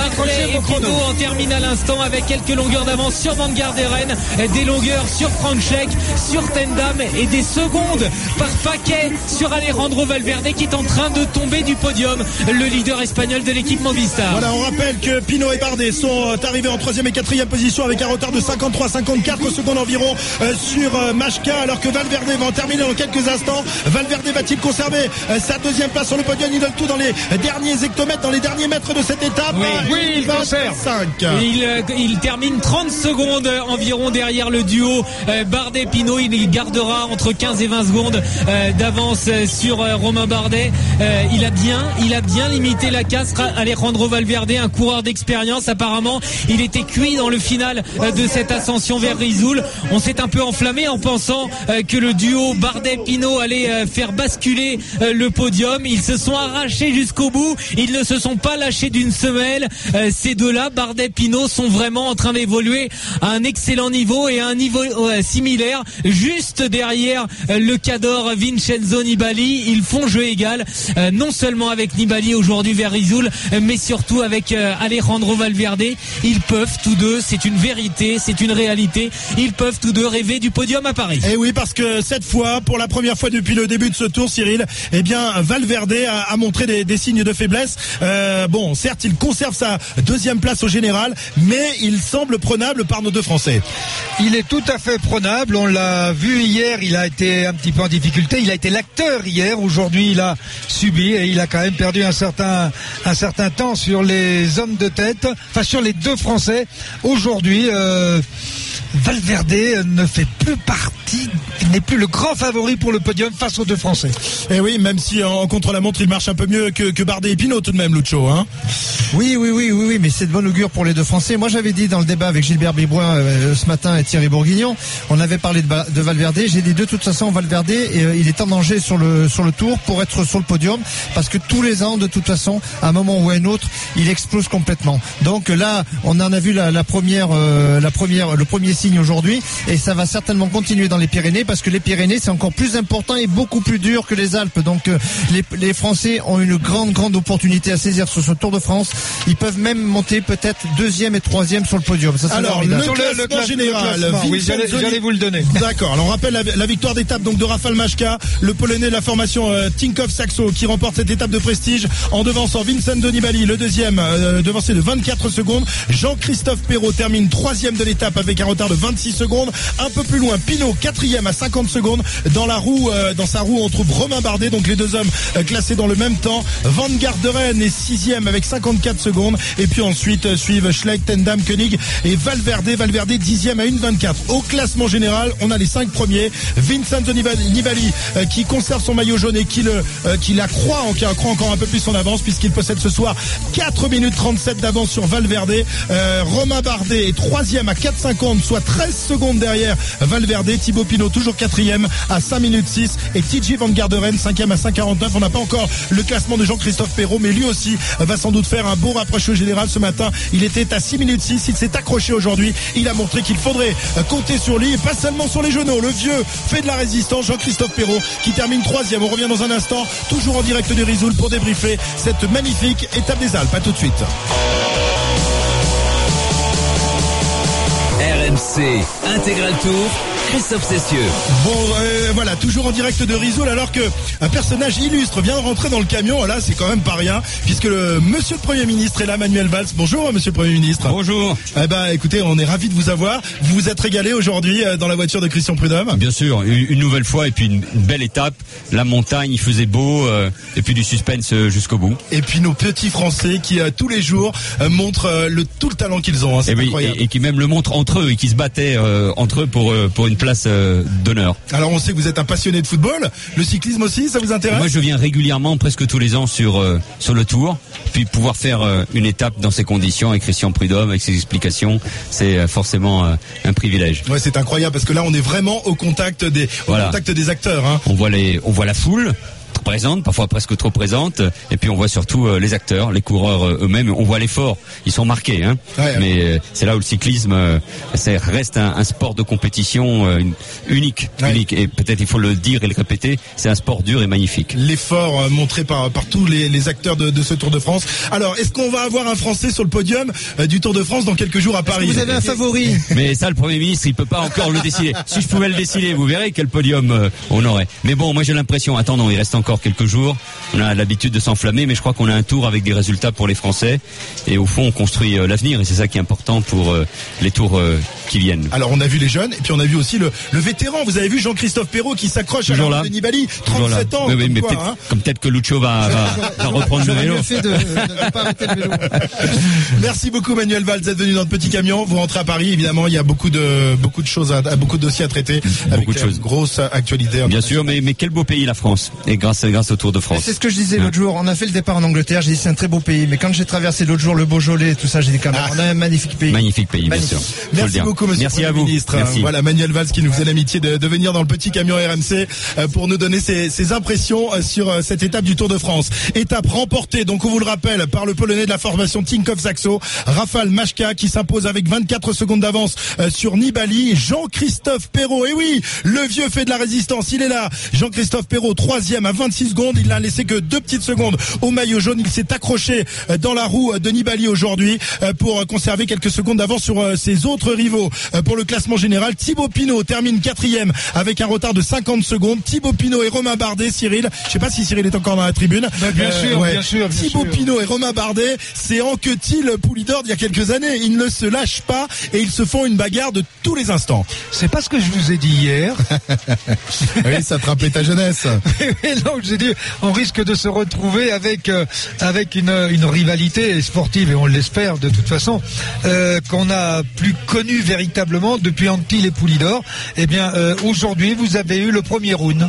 Pinot en termine à l'instant avec quelques longueurs d'avance sur Van Garderen, des longueurs sur Frank Schleck, sur Tendam et des secondes par paquet sur Alejandro Valverde qui est en train de tomber du podium, le leader espagnol de l'équipe Movistar. Voilà, on rappelle que Pinot et Bardet sont arrivés en 3e et 4e position avec un retard de 53-54 secondes environ sur Majka, alors que Valverde va en terminer dans quelques instants. Valverde va-t-il conserver sa 2e place sur le podium? Il donne tout dans les derniers hectomètres, dans les derniers mètres de cette étape. Oui, il conserve. Il termine 30 secondes environ derrière le duo Bardet-Pinot. Il gardera entre 15 et 20 secondes d'avance sur Romain Bardet. Il a bien bien limité la casse. Alejandro Valverde, un coureur d'expérience, apparemment il était cuit dans le final de cette ascension vers Risoul. On s'est un peu enflammé en pensant que le duo Bardet-Pinot allait faire basculer le podium. Ils se sont arrachés jusqu'au bout, ils ne se sont pas lâchés d'une semelle. Ces deux-là, Bardet-Pinot, sont vraiment en train d'évoluer à un excellent niveau et à un niveau similaire, juste derrière le cador Vincenzo Nibali. Ils font jeu égal, non seulement avec Nibali aujourd'hui vers Risoul, mais surtout avec Alejandro Valverde. Ils peuvent tous deux, c'est une vérité, c'est une réalité, ils peuvent tous deux rêver du podium à Paris. Et oui, parce que cette fois, pour la première fois depuis le début de ce tour, Cyril, eh bien Valverde a montré des signes de faiblesse. Bon, certes, il conserve sa deuxième place au général, mais il semble prenable par nos deux Français. Il est tout à fait prenable, on l'a vu hier, il a été un petit peu en difficulté, il a été l'acteur hier, aujourd'hui il a subi et il a quand même perdu un certain temps sur les hommes de tête, enfin sur les deux Français. Aujourd'hui, Valverde ne fait plus partie, n'est plus le grand favori pour le podium face aux deux Français. Et oui, même si en contre-la-montre il marche un peu mieux que Bardet et Pinot tout de même, Lucho, hein. Oui, mais c'est de bon augure pour les deux Français. Moi j'avais dit dans le débat avec Gilbert Bribois ce matin et Thierry Bourguignon, on avait parlé de Valverde, j'ai dit de toute façon Valverde il est en danger sur le tour pour être sur le podium, parce que tous les ans de toute façon à un moment ou à un autre il explose complètement. Donc là on en a vu le premier signe aujourd'hui, et ça va certainement continuer dans les Pyrénées, parce que les Pyrénées c'est encore plus important et beaucoup plus dur que les Alpes. Donc les Français ont une grande opportunité à saisir sur ce Tour de France. Ils peuvent même monter peut-être deuxième et troisième sur le podium. Ça, alors le classement général, oui, j'allais vous le donner. D'accord. Alors on rappelle la victoire d'étape donc de Rafał Majka, le Polonais de la formation Tinkoff Saxo, qui remporte cette étape de prestige en devançant Vincenzo Nibali, le deuxième, devancé de 24 secondes. Jean-Christophe Perrault termine troisième de l'étape avec un retard de 26 secondes. Un peu plus loin, Pinot quatrième à 50 secondes. Dans sa roue, on trouve Romain Bardet, donc les deux hommes classés dans le même temps. Van Garderen est sixième avec 54 secondes. Et puis ensuite suivent Schleck, Tendam, Koenig et Valverde dixième à 1,24. Au classement général, on a les 5 premiers. Vincenzo Nibali qui conserve son maillot jaune et qui accroît encore un peu plus son avance, puisqu'il possède ce soir 4 minutes 37 d'avance sur Valverde. Romain Bardet est troisième à 4,50, soit 13 secondes derrière Valverde. Thibaut Pinot toujours quatrième à 5 minutes 6 et TJ Van Garderen cinquième à 5,49. On n'a pas encore le classement de Jean-Christophe Perrault, mais lui aussi va sans doute faire un beau rapproché au général. Ce matin il était à 6 minutes 6, il s'est accroché aujourd'hui, il a montré qu'il faudrait compter sur lui et pas seulement sur les genoux. Le vieux fait de la résistance, Jean-Christophe Perrault qui termine troisième. On revient dans un instant, toujours en direct de Risoul, pour débriefer cette magnifique étape des Alpes. À tout de suite. RMC Intégral Tour, Christophe Cessieux. Bon, voilà, toujours en direct de Risoul, alors que un personnage illustre vient de rentrer dans le camion. Là, c'est quand même pas rien, puisque monsieur le Premier ministre est là, Manuel Valls. Bonjour, monsieur le Premier ministre. Bonjour. Écoutez, on est ravis de vous avoir. Vous vous êtes régalé aujourd'hui dans la voiture de Christian Prudhomme. Bien sûr, une nouvelle fois, et puis une belle étape. La montagne, il faisait beau, et puis du suspense jusqu'au bout. Et puis nos petits Français qui tous les jours montrent tout le talent qu'ils ont. Hein, c'est incroyable. Et qui même le montrent entre eux, et qui se battaient entre eux pour une place d'honneur. Alors on sait que vous êtes un passionné de football. Le cyclisme aussi, ça vous intéresse? Moi je viens régulièrement, presque tous les ans sur le Tour. Puis pouvoir faire une étape dans ces conditions avec Christian Prudhomme, avec ses explications, c'est forcément un privilège. Ouais, c'est incroyable parce que là on est vraiment au contact des acteurs. Hein. On voit la foule présente, parfois presque trop présente, et puis on voit surtout les acteurs, les coureurs eux-mêmes. On voit l'effort, ils sont marqués, hein. Ouais, mais c'est là où le cyclisme reste un sport de compétition unique, et peut-être il faut le dire et le répéter, c'est un sport dur et magnifique. L'effort montré par tous les acteurs de ce Tour de France. Alors, est-ce qu'on va avoir un Français sur le podium du Tour de France dans quelques jours à Paris? Vous avez un favori? Mais ça, le Premier ministre, il peut pas encore le décider. Si je pouvais le décider, vous verrez quel podium on aurait. Mais bon, moi j'ai l'impression, attendons, il reste encore quelques jours. On a l'habitude de s'enflammer, mais je crois qu'on a un tour avec des résultats pour les Français. Et au fond, on construit l'avenir, et c'est ça qui est important pour les tours qui viennent. Alors on a vu les jeunes et puis on a vu aussi le vétéran. Vous avez vu Jean-Christophe Perrault qui s'accroche à la de Nibali, 37 ans. Oui, mais peut-être que Lucho va reprendre le vélo. Fait de pas arrêter le vélo. Merci beaucoup Manuel Valls d'être venu dans le petit camion. Vous rentrez à Paris, évidemment, il y a beaucoup de choses, beaucoup de dossiers à traiter, beaucoup de choses, grosse actualité. Bien sûr, mais quel beau pays la France, et grâce au Tour de France. C'est ce que je disais l'autre jour. On a fait le départ en Angleterre. J'ai dit c'est un très beau pays, mais quand j'ai traversé l'autre jour le Beaujolais, tout ça, j'ai dit quand même, on a un magnifique pays. Magnifique pays, bien sûr. Merci beaucoup, monsieur le Premier ministre. Merci. Voilà, Manuel Valls qui nous faisait l'amitié de venir dans le petit camion RMC pour nous donner ses impressions sur cette étape du Tour de France. Étape remportée, donc on vous le rappelle, par le Polonais de la formation Tinkoff Saxo, Rafał Majka, qui s'impose avec 24 secondes d'avance sur Nibali. Jean-Christophe Perrault, et oui, le vieux fait de la résistance, il est là. Jean-Christophe Perrault, 3e à 26 secondes. Il n'a laissé que 2 petites secondes au maillot jaune. Il s'est accroché dans la roue de Nibali aujourd'hui pour conserver quelques secondes d'avance sur ses autres rivaux. Pour le classement général, Thibaut Pinot termine 4e avec un retard de 50 secondes. Thibaut Pinot et Romain Bardet, Cyril. Je sais pas si Cyril est encore dans la tribune. Bien sûr. Thibaut Pinot et Romain Bardet, c'est Anquetil Poulidor d'il y a quelques années. Ils ne se lâchent pas et ils se font une bagarre de tous les instants. C'est pas ce que je vous ai dit hier. Oui, ça te rappelait ta jeunesse. Non, j'ai dit, on risque de se retrouver avec une rivalité sportive, et on l'espère de toute façon, qu'on n'a plus connue véritablement depuis Anquetil et Poulidor. Eh bien, aujourd'hui, vous avez eu le premier round.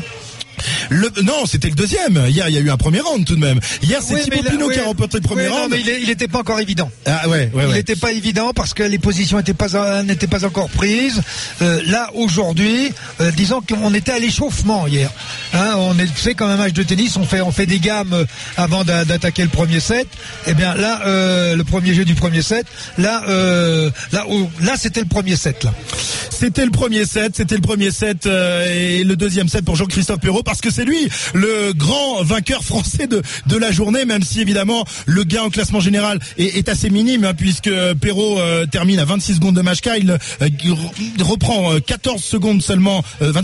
Non, c'était le deuxième. Hier, il y a eu un premier round tout de même. Hier, c'est Thibaut Pinot qui a remporté le premier round. Non, mais il n'était pas encore évident. Il n'était pas évident parce que les positions n'étaient pas encore prises. Là, aujourd'hui, disons qu'on était à l'échauffement hier. Vous savez, comme un match de tennis, on fait des gammes avant d'attaquer le premier set. Eh bien, là, le premier jeu du premier set, là, c'était le premier set, là. C'était le premier set et le deuxième set pour Jean-Christophe Perrault, parce que c'est lui le grand vainqueur français de la journée, même si évidemment le gain au classement général est assez minime, puisque Perrault termine à 26 secondes de Majka. Il reprend 14 secondes seulement,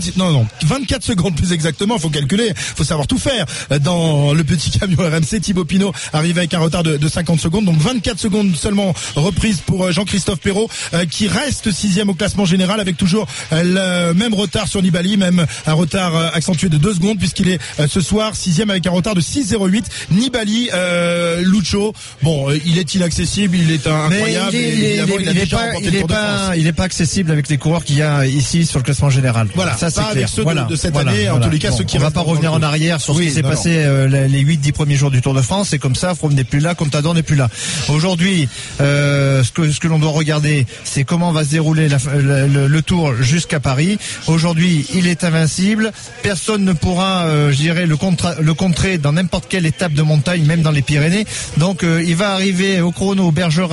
24 secondes plus exactement. Faut calculer, faut savoir tout faire dans le petit camion RMC. Thibaut Pinot arrive avec un retard de 50 secondes, donc 24 secondes seulement reprises pour Jean-Christophe Perrault, qui reste 6e au classement général avec toujours le même retard sur Nibali, même un retard accentué de 2 secondes, puisqu'il est ce soir 6e avec un retard de 6,08. Nibali, Lucho, bon, il est inaccessible, il est incroyable. Il est pas accessible avec les coureurs qu'il y a ici sur le classement général. Voilà, ça c'est clair. Avec ceux de cette année, en tous les cas, ceux qui on va pas revenir en arrière sur ce qui s'est passé les 8-10 premiers jours du Tour de France. C'est comme ça, Froome n'est plus là, Contador n'est plus là. Aujourd'hui, ce que l'on doit regarder, c'est comment va se dérouler le Tour jusqu'à Paris. Aujourd'hui, il est invincible. Personne ne pourra, le contrer dans n'importe quelle étape de montagne, même dans les Pyrénées. Donc, il va arriver au chrono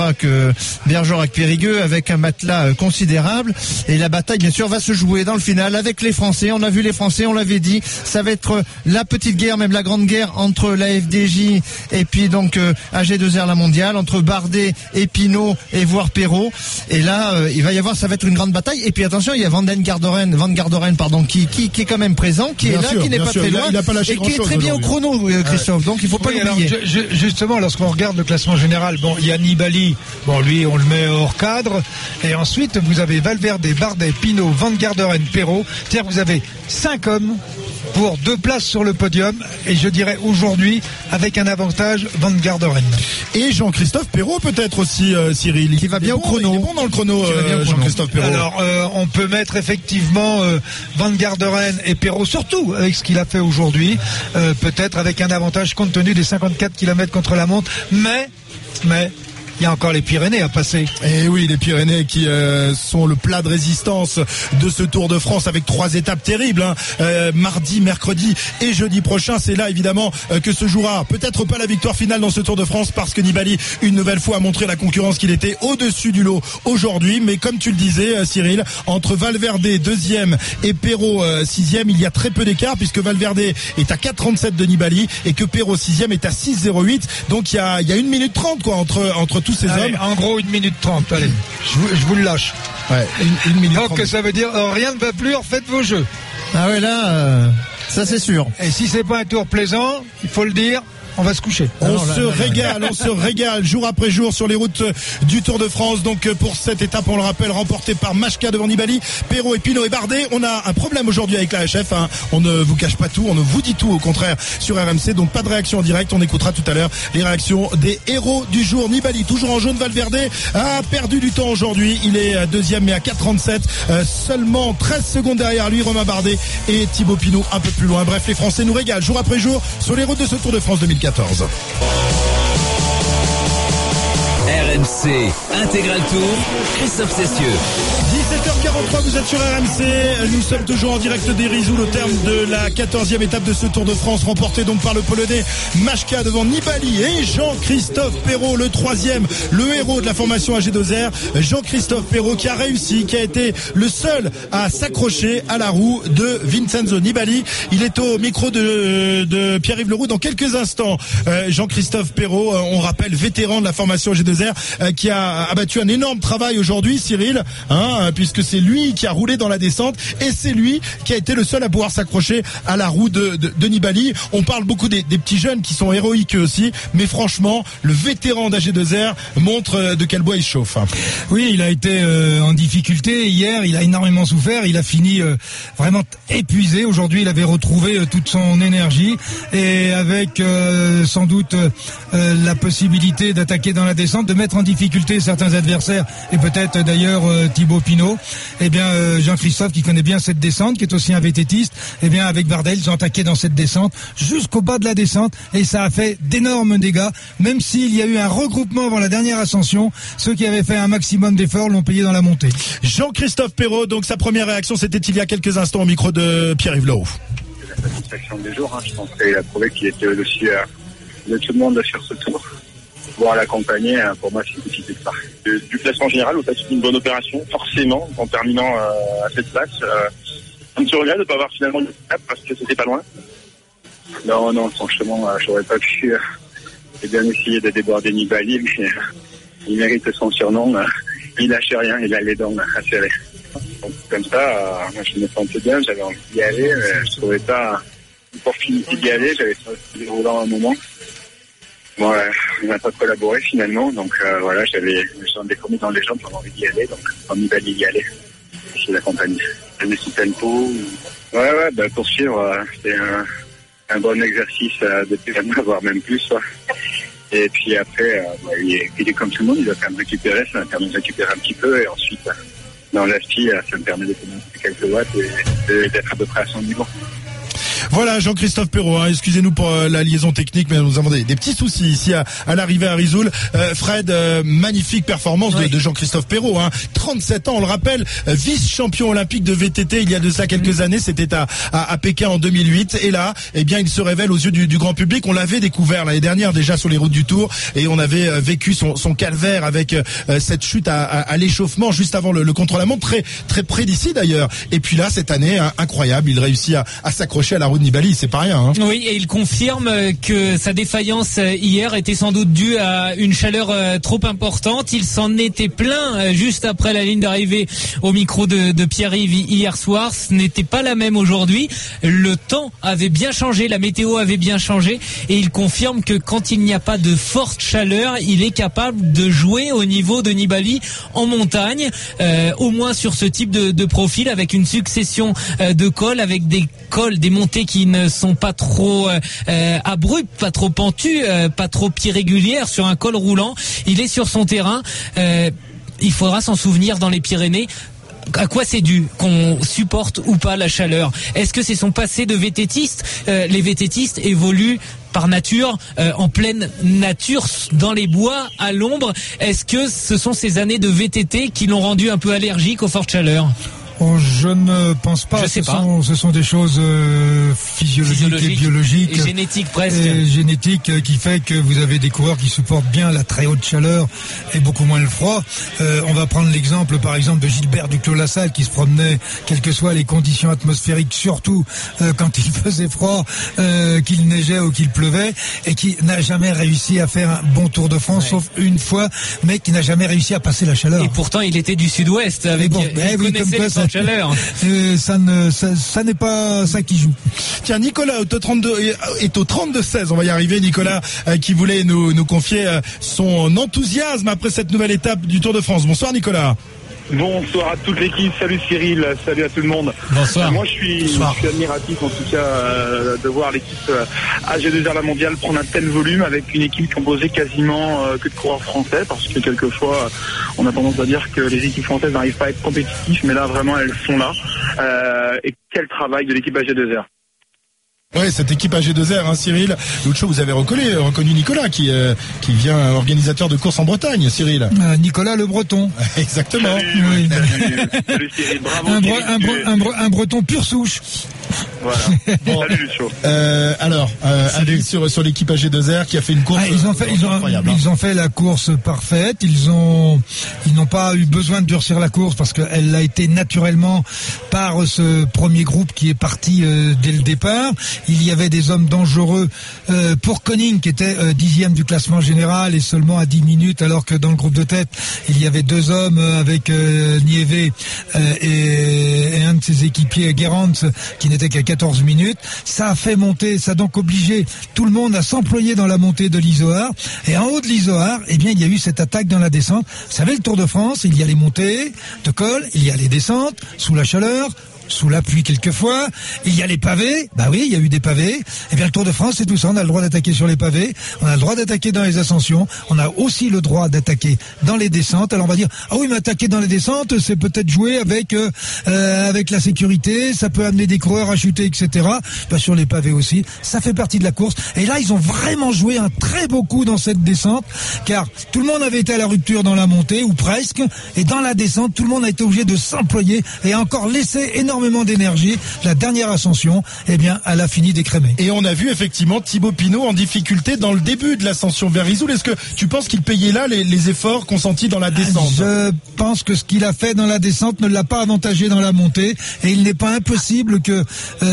Bergerac-Périgueux avec un matelas considérable. Et la bataille, bien sûr, va se jouer dans le final avec les Français. On a vu les Français, on l'avait dit. Ça va être la petite guerre, même la grande guerre entre la FDJ et puis donc AG2R la mondiale, entre Bardet et Pinot et voire Perrault. Et là, il va y avoir, ça va être une grande bataille. Et puis attention, il y a Van Garderen, qui est quand même présent, qui est là, qui n'est pas très loin, et qui est très bien au chrono, Christophe. Donc il faut pas l'oublier. Justement, lorsqu'on regarde le classement général, bon, il y a Nibali, bon, lui, on le met hors cadre. Et ensuite, vous avez Valverde, Bardet, Pinot, Van Garderen, Perrault. C'est-à-dire, vous avez 5 hommes pour 2 places sur le podium, et je dirais aujourd'hui avec un avantage Van Garderen. Et Jean-Christophe Perrault peut-être aussi, Cyril, qui va bien au chrono. Il est bon dans le chrono, Jean-Christophe Perrault. Alors on peut mettre effectivement Van Garderen et Perrault, surtout avec ce qu'il a fait aujourd'hui, peut-être avec un avantage compte tenu des 54 km contre la montre, mais il y a encore les Pyrénées à passer. Et oui, les Pyrénées qui sont le plat de résistance de ce Tour de France, avec 3 étapes terribles, mardi, mercredi et jeudi prochain. C'est là évidemment que se jouera peut-être pas la victoire finale dans ce Tour de France, parce que Nibali une nouvelle fois a montré la concurrence qu'il était au-dessus du lot aujourd'hui. Mais comme tu le disais, Cyril, entre Valverde 2e et Perrault 6e, il y a très peu d'écart, puisque Valverde est à 4,37 de Nibali et que Perrault 6e est à 6,08. Donc il y a 1 minute 30 quoi entre tous ces hommes. En gros 1 minute 30, allez, je vous le lâche. Ouais, 1 minute 30. Donc ça veut dire rien ne va plus, refaites vos jeux. Ah ouais, là, ça c'est sûr. Et si c'est pas un tour plaisant, il faut le dire, on va se coucher. On se régale jour après jour sur les routes du Tour de France. Donc pour cette étape, on le rappelle, remportée par Majka devant Nibali, Perrault et Pinot et Bardet. On a un problème aujourd'hui avec la HF, hein. On ne vous cache pas tout, on ne vous dit tout, au contraire, sur RMC. Donc pas de réaction en direct. On écoutera tout à l'heure les réactions des héros du jour. Nibali toujours en jaune, Valverde a perdu du temps aujourd'hui. Il est deuxième mais à 4,37, seulement 13 secondes derrière lui, Romain Bardet et Thibaut Pinot un peu plus loin. Bref, les Français nous régalent jour après jour sur les routes de ce Tour de France 2014. RMC Intégral Tour, Christophe Cessieux. 17h43, vous êtes sur RMC. Nous sommes toujours en direct des Risoul au terme de la 14e étape de ce Tour de France, remporté donc par le Polonais Majka devant Nibali et Jean-Christophe Perrault, le troisième, le héros de la formation AG2R. Jean-Christophe Perrault qui a réussi, qui a été le seul à s'accrocher à la roue de Vincenzo Nibali. Il est au micro de Pierre-Yves Leroux dans quelques instants. Jean-Christophe Perrault, on rappelle, vétéran de la formation AG2R, qui a abattu un énorme travail aujourd'hui, Cyril, puisque c'est lui qui a roulé dans la descente et c'est lui qui a été le seul à pouvoir s'accrocher à la roue de Nibali. On parle beaucoup des petits jeunes qui sont héroïques eux aussi, mais franchement, le vétéran d'AG2R montre de quel bois il chauffe. Oui, il a été en difficulté hier, il a énormément souffert, il a fini vraiment épuisé. Aujourd'hui, il avait retrouvé toute son énergie et avec sans doute la possibilité d'attaquer dans la descente, de mettre en difficulté certains adversaires et peut-être d'ailleurs Thibaut Pinot. Eh bien Jean-Christophe qui connaît bien cette descente, qui est aussi un vététiste, eh bien avec Bardet ils ont attaqué dans cette descente jusqu'au bas de la descente et ça a fait d'énormes dégâts, même s'il y a eu un regroupement avant la dernière ascension. Ceux qui avaient fait un maximum d'efforts l'ont payé dans la montée. Jean-Christophe Perrault, donc sa première réaction c'était il y a quelques instants au micro de Pierre-Yves Leroux. La satisfaction des jours, je pense qu'il a prouvé qu'il était au-dessus de tout le monde sur ce tour. Pouvoir l'accompagner, pour moi, c'est une petite part. Du classement général, vous faites une bonne opération, forcément, en terminant à cette place. Un petit regret de ne pas avoir finalement une étape parce que c'était pas loin. Non, franchement, j'aurais pas pu bien essayer de déborder Nibali, mais il mérite son surnom. Il lâche rien, il a les dents acérées. Donc, comme ça, je me sentais bien, j'avais envie d'y aller, mais je trouvais pas l'opportunité d'y aller, j'avais fait roulant un moment. Bon, on n'a pas collaboré finalement, donc voilà, j'avais des commis dans les jambes, j'avais envie d'y aller, donc quand Nibali y allait, je l'accompagne. J'avais sous tempo. Ouais, poursuivre, c'est un bon exercice de pyramide, voire même plus. Et puis après, il est comme tout le monde, il doit quand même récupérer, ça me permet de récupérer un petit peu, et ensuite, dans la ski, ça me permet de faire quelques watts et d'être à peu près à son niveau. Voilà Jean-Christophe Perrault, excusez-nous pour la liaison technique, mais nous avons des petits soucis ici à l'arrivée à Risoul. Fred, magnifique performance de Jean-Christophe Perrault, 37 ans, on le rappelle, vice-champion olympique de VTT il y a de ça quelques années, c'était à Pékin en 2008, et là, eh bien, il se révèle aux yeux du grand public. On l'avait découvert l'année dernière déjà sur les routes du Tour, et on avait vécu son calvaire avec cette chute à l'échauffement juste avant le contre-la-montre, très très près d'ici d'ailleurs. Et puis là, cette année, incroyable, il réussit à s'accrocher à la roue de Nibali, c'est pas rien. Oui, et il confirme que sa défaillance hier était sans doute due à une chaleur trop importante. Il s'en était plaint juste après la ligne d'arrivée au micro de Pierre-Yves hier soir. Ce n'était pas la même aujourd'hui. Le temps avait bien changé, la météo avait bien changé, et il confirme que quand il n'y a pas de forte chaleur, il est capable de jouer au niveau de Nibali en montagne, au moins sur ce type de profil, avec une succession de cols, avec des montées qui ne sont pas trop abruptes, pas trop pentues, pas trop irrégulières sur un col roulant. Il est sur son terrain. Il faudra s'en souvenir dans les Pyrénées. À quoi c'est dû qu'on supporte ou pas la chaleur? Est-ce que c'est son passé de vététiste? Les vététistes évoluent par nature, en pleine nature, dans les bois, à l'ombre. Est-ce que ce sont ces années de VTT qui l'ont rendu un peu allergique aux fortes chaleurs? Je ne pense pas. Ce sont des choses physiologiques et biologiques. Et génétiques presque. Et génétique qui fait que vous avez des coureurs qui supportent bien la très haute chaleur et beaucoup moins le froid. On va prendre l'exemple par exemple de Gilbert Duclos-Lassalle qui se promenait, quelles que soient les conditions atmosphériques, surtout quand il faisait froid, qu'il neigeait ou qu'il pleuvait, et qui n'a jamais réussi à faire un bon Tour de France, sauf une fois, mais qui n'a jamais réussi à passer la chaleur. Et pourtant il était du sud-ouest avec chaleur. Ça n'est pas ça qui joue. Tiens, Nicolas est au 32-16. On va y arriver. Nicolas qui voulait nous confier son enthousiasme après cette nouvelle étape du Tour de France. Bonsoir Nicolas. Bonsoir à toute l'équipe, salut Cyril, salut à tout le monde. Bonsoir. Moi je suis admiratif en tout cas de voir l'équipe AG2R La Mondiale prendre un tel volume avec une équipe composée quasiment que de coureurs français, parce que quelquefois on a tendance à dire que les équipes françaises n'arrivent pas à être compétitives, mais là vraiment elles sont là. Et quel travail de l'équipe AG2R. Ouais, cette équipe AG2R, hein, Cyril. L'autre chose, vous avez reconnu Nicolas qui vient organisateur de course en Bretagne, Cyril. Nicolas le Breton. Exactement. Salut Cyril, bravo. Un Breton pure souche. Voilà. Bon. Salut Lucio. Allez sur l'équipe AG2R qui a fait une course incroyable. Ils ont fait la course parfaite. Ils n'ont pas eu besoin de durcir la course parce qu'elle a été naturellement par ce premier groupe qui est parti dès le départ. Il y avait des hommes dangereux pour Koning qui était 10e du classement général et seulement à 10 minutes, alors que dans le groupe de tête il y avait deux hommes avec Nieve et un de ses équipiers, Gerrans, qui n'était qu'à 14 minutes. Ça a fait monter, ça a donc obligé tout le monde à s'employer dans la montée de l'Izoard. Et en haut de l'Izoard, eh bien, il y a eu cette attaque dans la descente. Vous savez, le Tour de France, il y a les montées de col, il y a les descentes, sous la chaleur, sous la pluie quelquefois, il y a les pavés, bah oui, il y a eu des pavés. Eh bien, le Tour de France, c'est tout ça. On a le droit d'attaquer sur les pavés, on a le droit d'attaquer dans les ascensions, on a aussi le droit d'attaquer dans les descentes. Alors on va dire, ah oui, mais attaquer dans les descentes, c'est peut-être jouer avec la sécurité, ça peut amener des coureurs à chuter, etc. Bah, sur les pavés aussi, ça fait partie de la course. Et là, ils ont vraiment joué un très beau coup dans cette descente, car tout le monde avait été à la rupture dans la montée, ou presque, et dans la descente, tout le monde a été obligé de s'employer et a encore laissé énormément d'énergie. La dernière ascension, eh bien, elle a fini d'écrémer. Et on a vu effectivement Thibaut Pinot en difficulté dans le début de l'ascension vers Risoul. Est-ce que tu penses qu'il payait là les efforts consentis dans la descente? Je pense que ce qu'il a fait dans la descente ne l'a pas avantagé dans la montée, et il n'est pas impossible que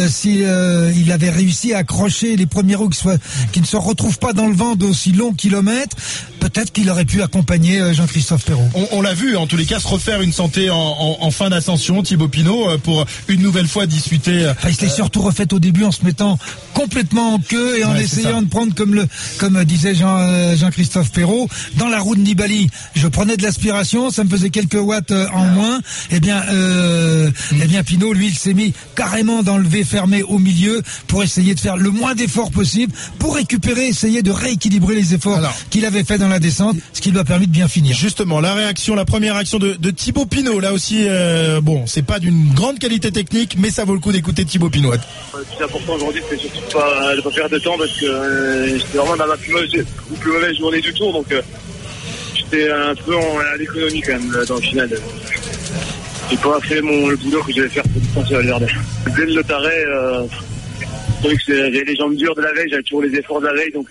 il avait réussi à accrocher les premiers roues qui ne se retrouvent pas dans le vent d'aussi longs kilomètres, peut-être qu'il aurait pu accompagner Jean-Christophe Perrault. On l'a vu en tous les cas se refaire une santé en fin d'ascension, Thibaut Pinot, pour une nouvelle fois disputer. Il s'est surtout refait au début en se mettant complètement en queue et en essayant de prendre comme disait Jean-Christophe Perrault, dans la roue de Nibali. Je prenais de l'aspiration, ça me faisait quelques watts en moins. Eh bien Pinot, lui, il s'est mis carrément dans le V fermé au milieu pour essayer de faire le moins d'efforts possible pour récupérer, essayer de rééquilibrer les efforts qu'il avait fait dans la descente, ce qui lui a permis de bien finir. Justement, la première réaction de Thibaut Pinot, là aussi, c'est pas d'une grande qualité technique, mais ça vaut le coup d'écouter Thibaut Pinot. Le plus important aujourd'hui, c'est surtout de pas perdre de temps, parce que j'étais vraiment dans la plus mauvaise journée du tour, donc j'étais un peu à l'économie quand même dans le final. J'ai pas fait le boulot que je devais faire pour distancer à l'heure. Dès le taré, je trouvais que j'avais les jambes dures de la veille, j'avais toujours les efforts de la veille, donc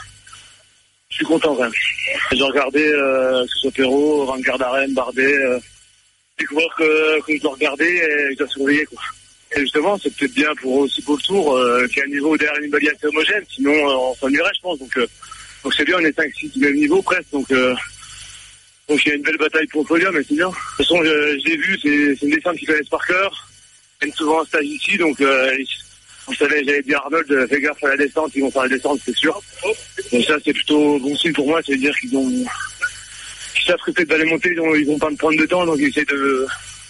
je suis content quand même. J'ai regardé que ce soit Perrault, Van Gardaren, Bardet, découvrir que je dois regarder et je dois surveiller, quoi. Et justement, c'est peut-être bien pour le tour qu'il y a un niveau derrière une balie assez homogène, sinon on s'ennuierait, je pense. Donc c'est bien, on est 5-6 du même niveau presque, donc il y a une belle bataille pour le podium, mais c'est bien. De toute façon, je l'ai vu, c'est une descente qu'ils connaissent par cœur. Ils viennent souvent en stage ici, donc vous savez, j'avais dit à Arnold, fais gaffe à la descente, ils vont faire la descente, c'est sûr. Donc ça, c'est plutôt bon signe pour moi, ça veut dire qu'ils savent que peut-être d'aller monter, ils vont pas me prendre de temps, donc ils essaient de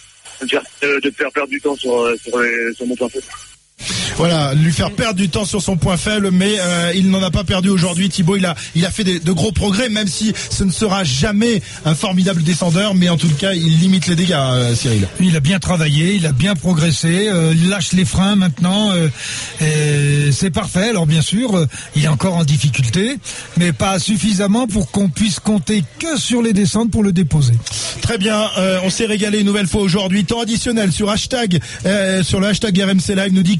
faire perdre du temps sur mon point faible. Voilà, lui faire perdre du temps sur son point faible, mais il n'en a pas perdu aujourd'hui. Thibaut, il a fait de gros progrès, même si ce ne sera jamais un formidable descendeur, mais en tout cas, il limite les dégâts, Cyril. Il a bien travaillé, il a bien progressé, il lâche les freins maintenant, et c'est parfait. Alors bien sûr, il est encore en difficulté, mais pas suffisamment pour qu'on puisse compter que sur les descentes pour le déposer. Très bien, on s'est régalé une nouvelle fois aujourd'hui. Temps additionnel sur le hashtag RMC Live nous dit quel pied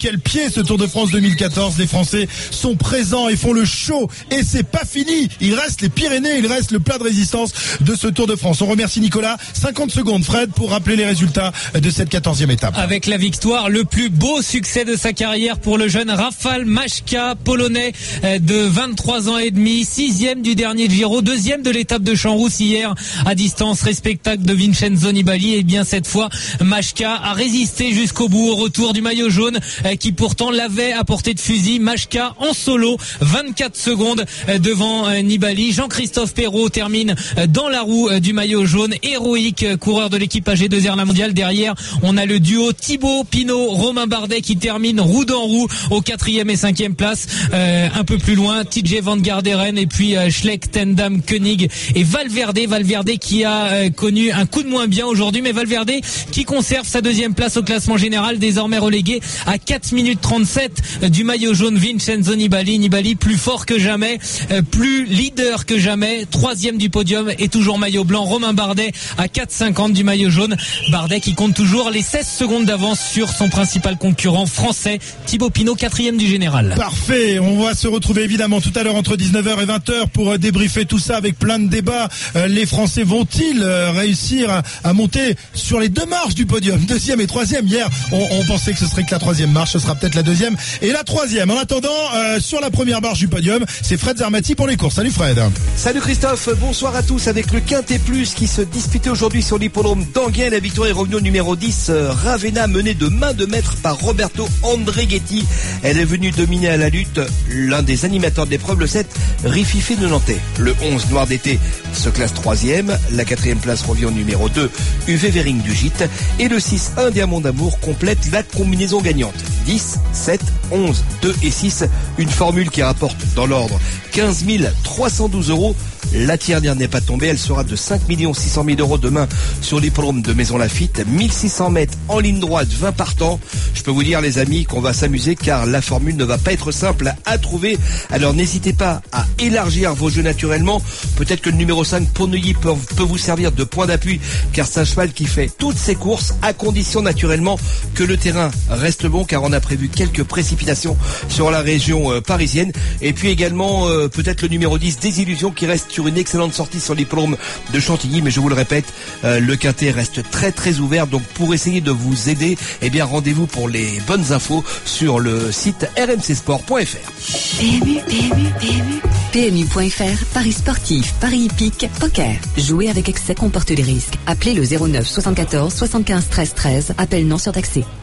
gagner ce Tour de France 2014. Les Français sont présents et font le show. Et c'est pas fini. Il reste les Pyrénées, il reste le plat de résistance de ce Tour de France. On remercie Nicolas. 50 secondes, Fred, pour rappeler les résultats de cette 14e étape. Avec la victoire, le plus beau succès de sa carrière pour le jeune Rafał Majka, polonais de 23 ans et demi, 6e du dernier Giro, 2e de l'étape de Champs-Rousse hier à distance respectable de Vincenzo Nibali. Et bien cette fois, Majka a résisté jusqu'au bout au retour du maillot jaune qui pourtant l'avait à portée de fusil. Majka en solo, 24 secondes devant Nibali. Jean-Christophe Perrault termine dans la roue du maillot jaune, héroïque coureur de l'équipe AG2R La Mondiale. Derrière, on a le duo Thibaut Pinot, Romain Bardet qui termine roue dans roue aux 4e et 5e places. Un peu plus loin, TJ Van Garderen et puis Schleck, Tendam, Koenig et Valverde qui a connu un coup de moins bien aujourd'hui, mais Valverde qui conserve sa 2e place au classement général, désormais relégué à 4 minutes 37 du maillot jaune Vincenzo Nibali. Nibali plus fort que jamais, plus leader que jamais, 3e du podium et toujours maillot blanc. Romain Bardet à 4,50 du maillot jaune. Bardet qui compte toujours les 16 secondes d'avance sur son principal concurrent français, Thibaut Pinot, 4e du général. Parfait, on va se retrouver évidemment tout à l'heure entre 19h et 20h pour débriefer tout ça avec plein de débats. Les Français vont-ils réussir à monter sur les 2 marches du podium, 2e et 3e? Hier, on pensait que ce serait que la 3e marche, ce sera peut-être la 2e et la 3e. En attendant, sur la première marche du podium, c'est Fred Zermati pour les courses. Salut Fred. Salut Christophe, bonsoir à tous. Avec le Quintet Plus qui se disputait aujourd'hui sur l'hippodrome d'Anguin, la victoire est revenue au numéro 10, Ravenna, menée de main de maître par Roberto Andreghetti. Elle est venue dominer à la lutte l'un des animateurs de l'épreuve, le 7, Rififé de Nantais. Le 11, Noir d'été, se classe 3e. La 4e place revient au numéro 2, UV Vering du Gîte. Et le 6, Un Diamant d'amour, complète la combinaison gagnante. 10, 7, 11, 2 et 6. Une formule qui rapporte dans l'ordre 15 312 €. La tirelire n'est pas tombée, elle sera de 5 600 000 € demain sur l'hippodrome de Maison Lafitte. 1600 mètres en ligne droite, 20 partants. Je peux vous dire les amis qu'on va s'amuser car la formule ne va pas être simple à trouver. Alors n'hésitez pas à élargir vos jeux naturellement. Peut-être que le numéro 5 pour Neuilly peut vous servir de point d'appui car c'est un cheval qui fait toutes ses courses à condition naturellement que le terrain reste bon car on a prévu quelques précipitations sur la région parisienne. Et puis également peut-être le numéro 10 Désillusion qui reste sur une excellente sortie sur l'hippodrome de Chantilly, mais je vous le répète, le Quintet reste très très ouvert, donc pour essayer de vous aider, eh bien rendez-vous pour les bonnes infos sur le site rmcsport.fr. PMU.fr, paris sportif, paris hippique, poker. Jouer avec excès comporte des risques. Appelez le 09 74 75 13 13, appel non surtaxé.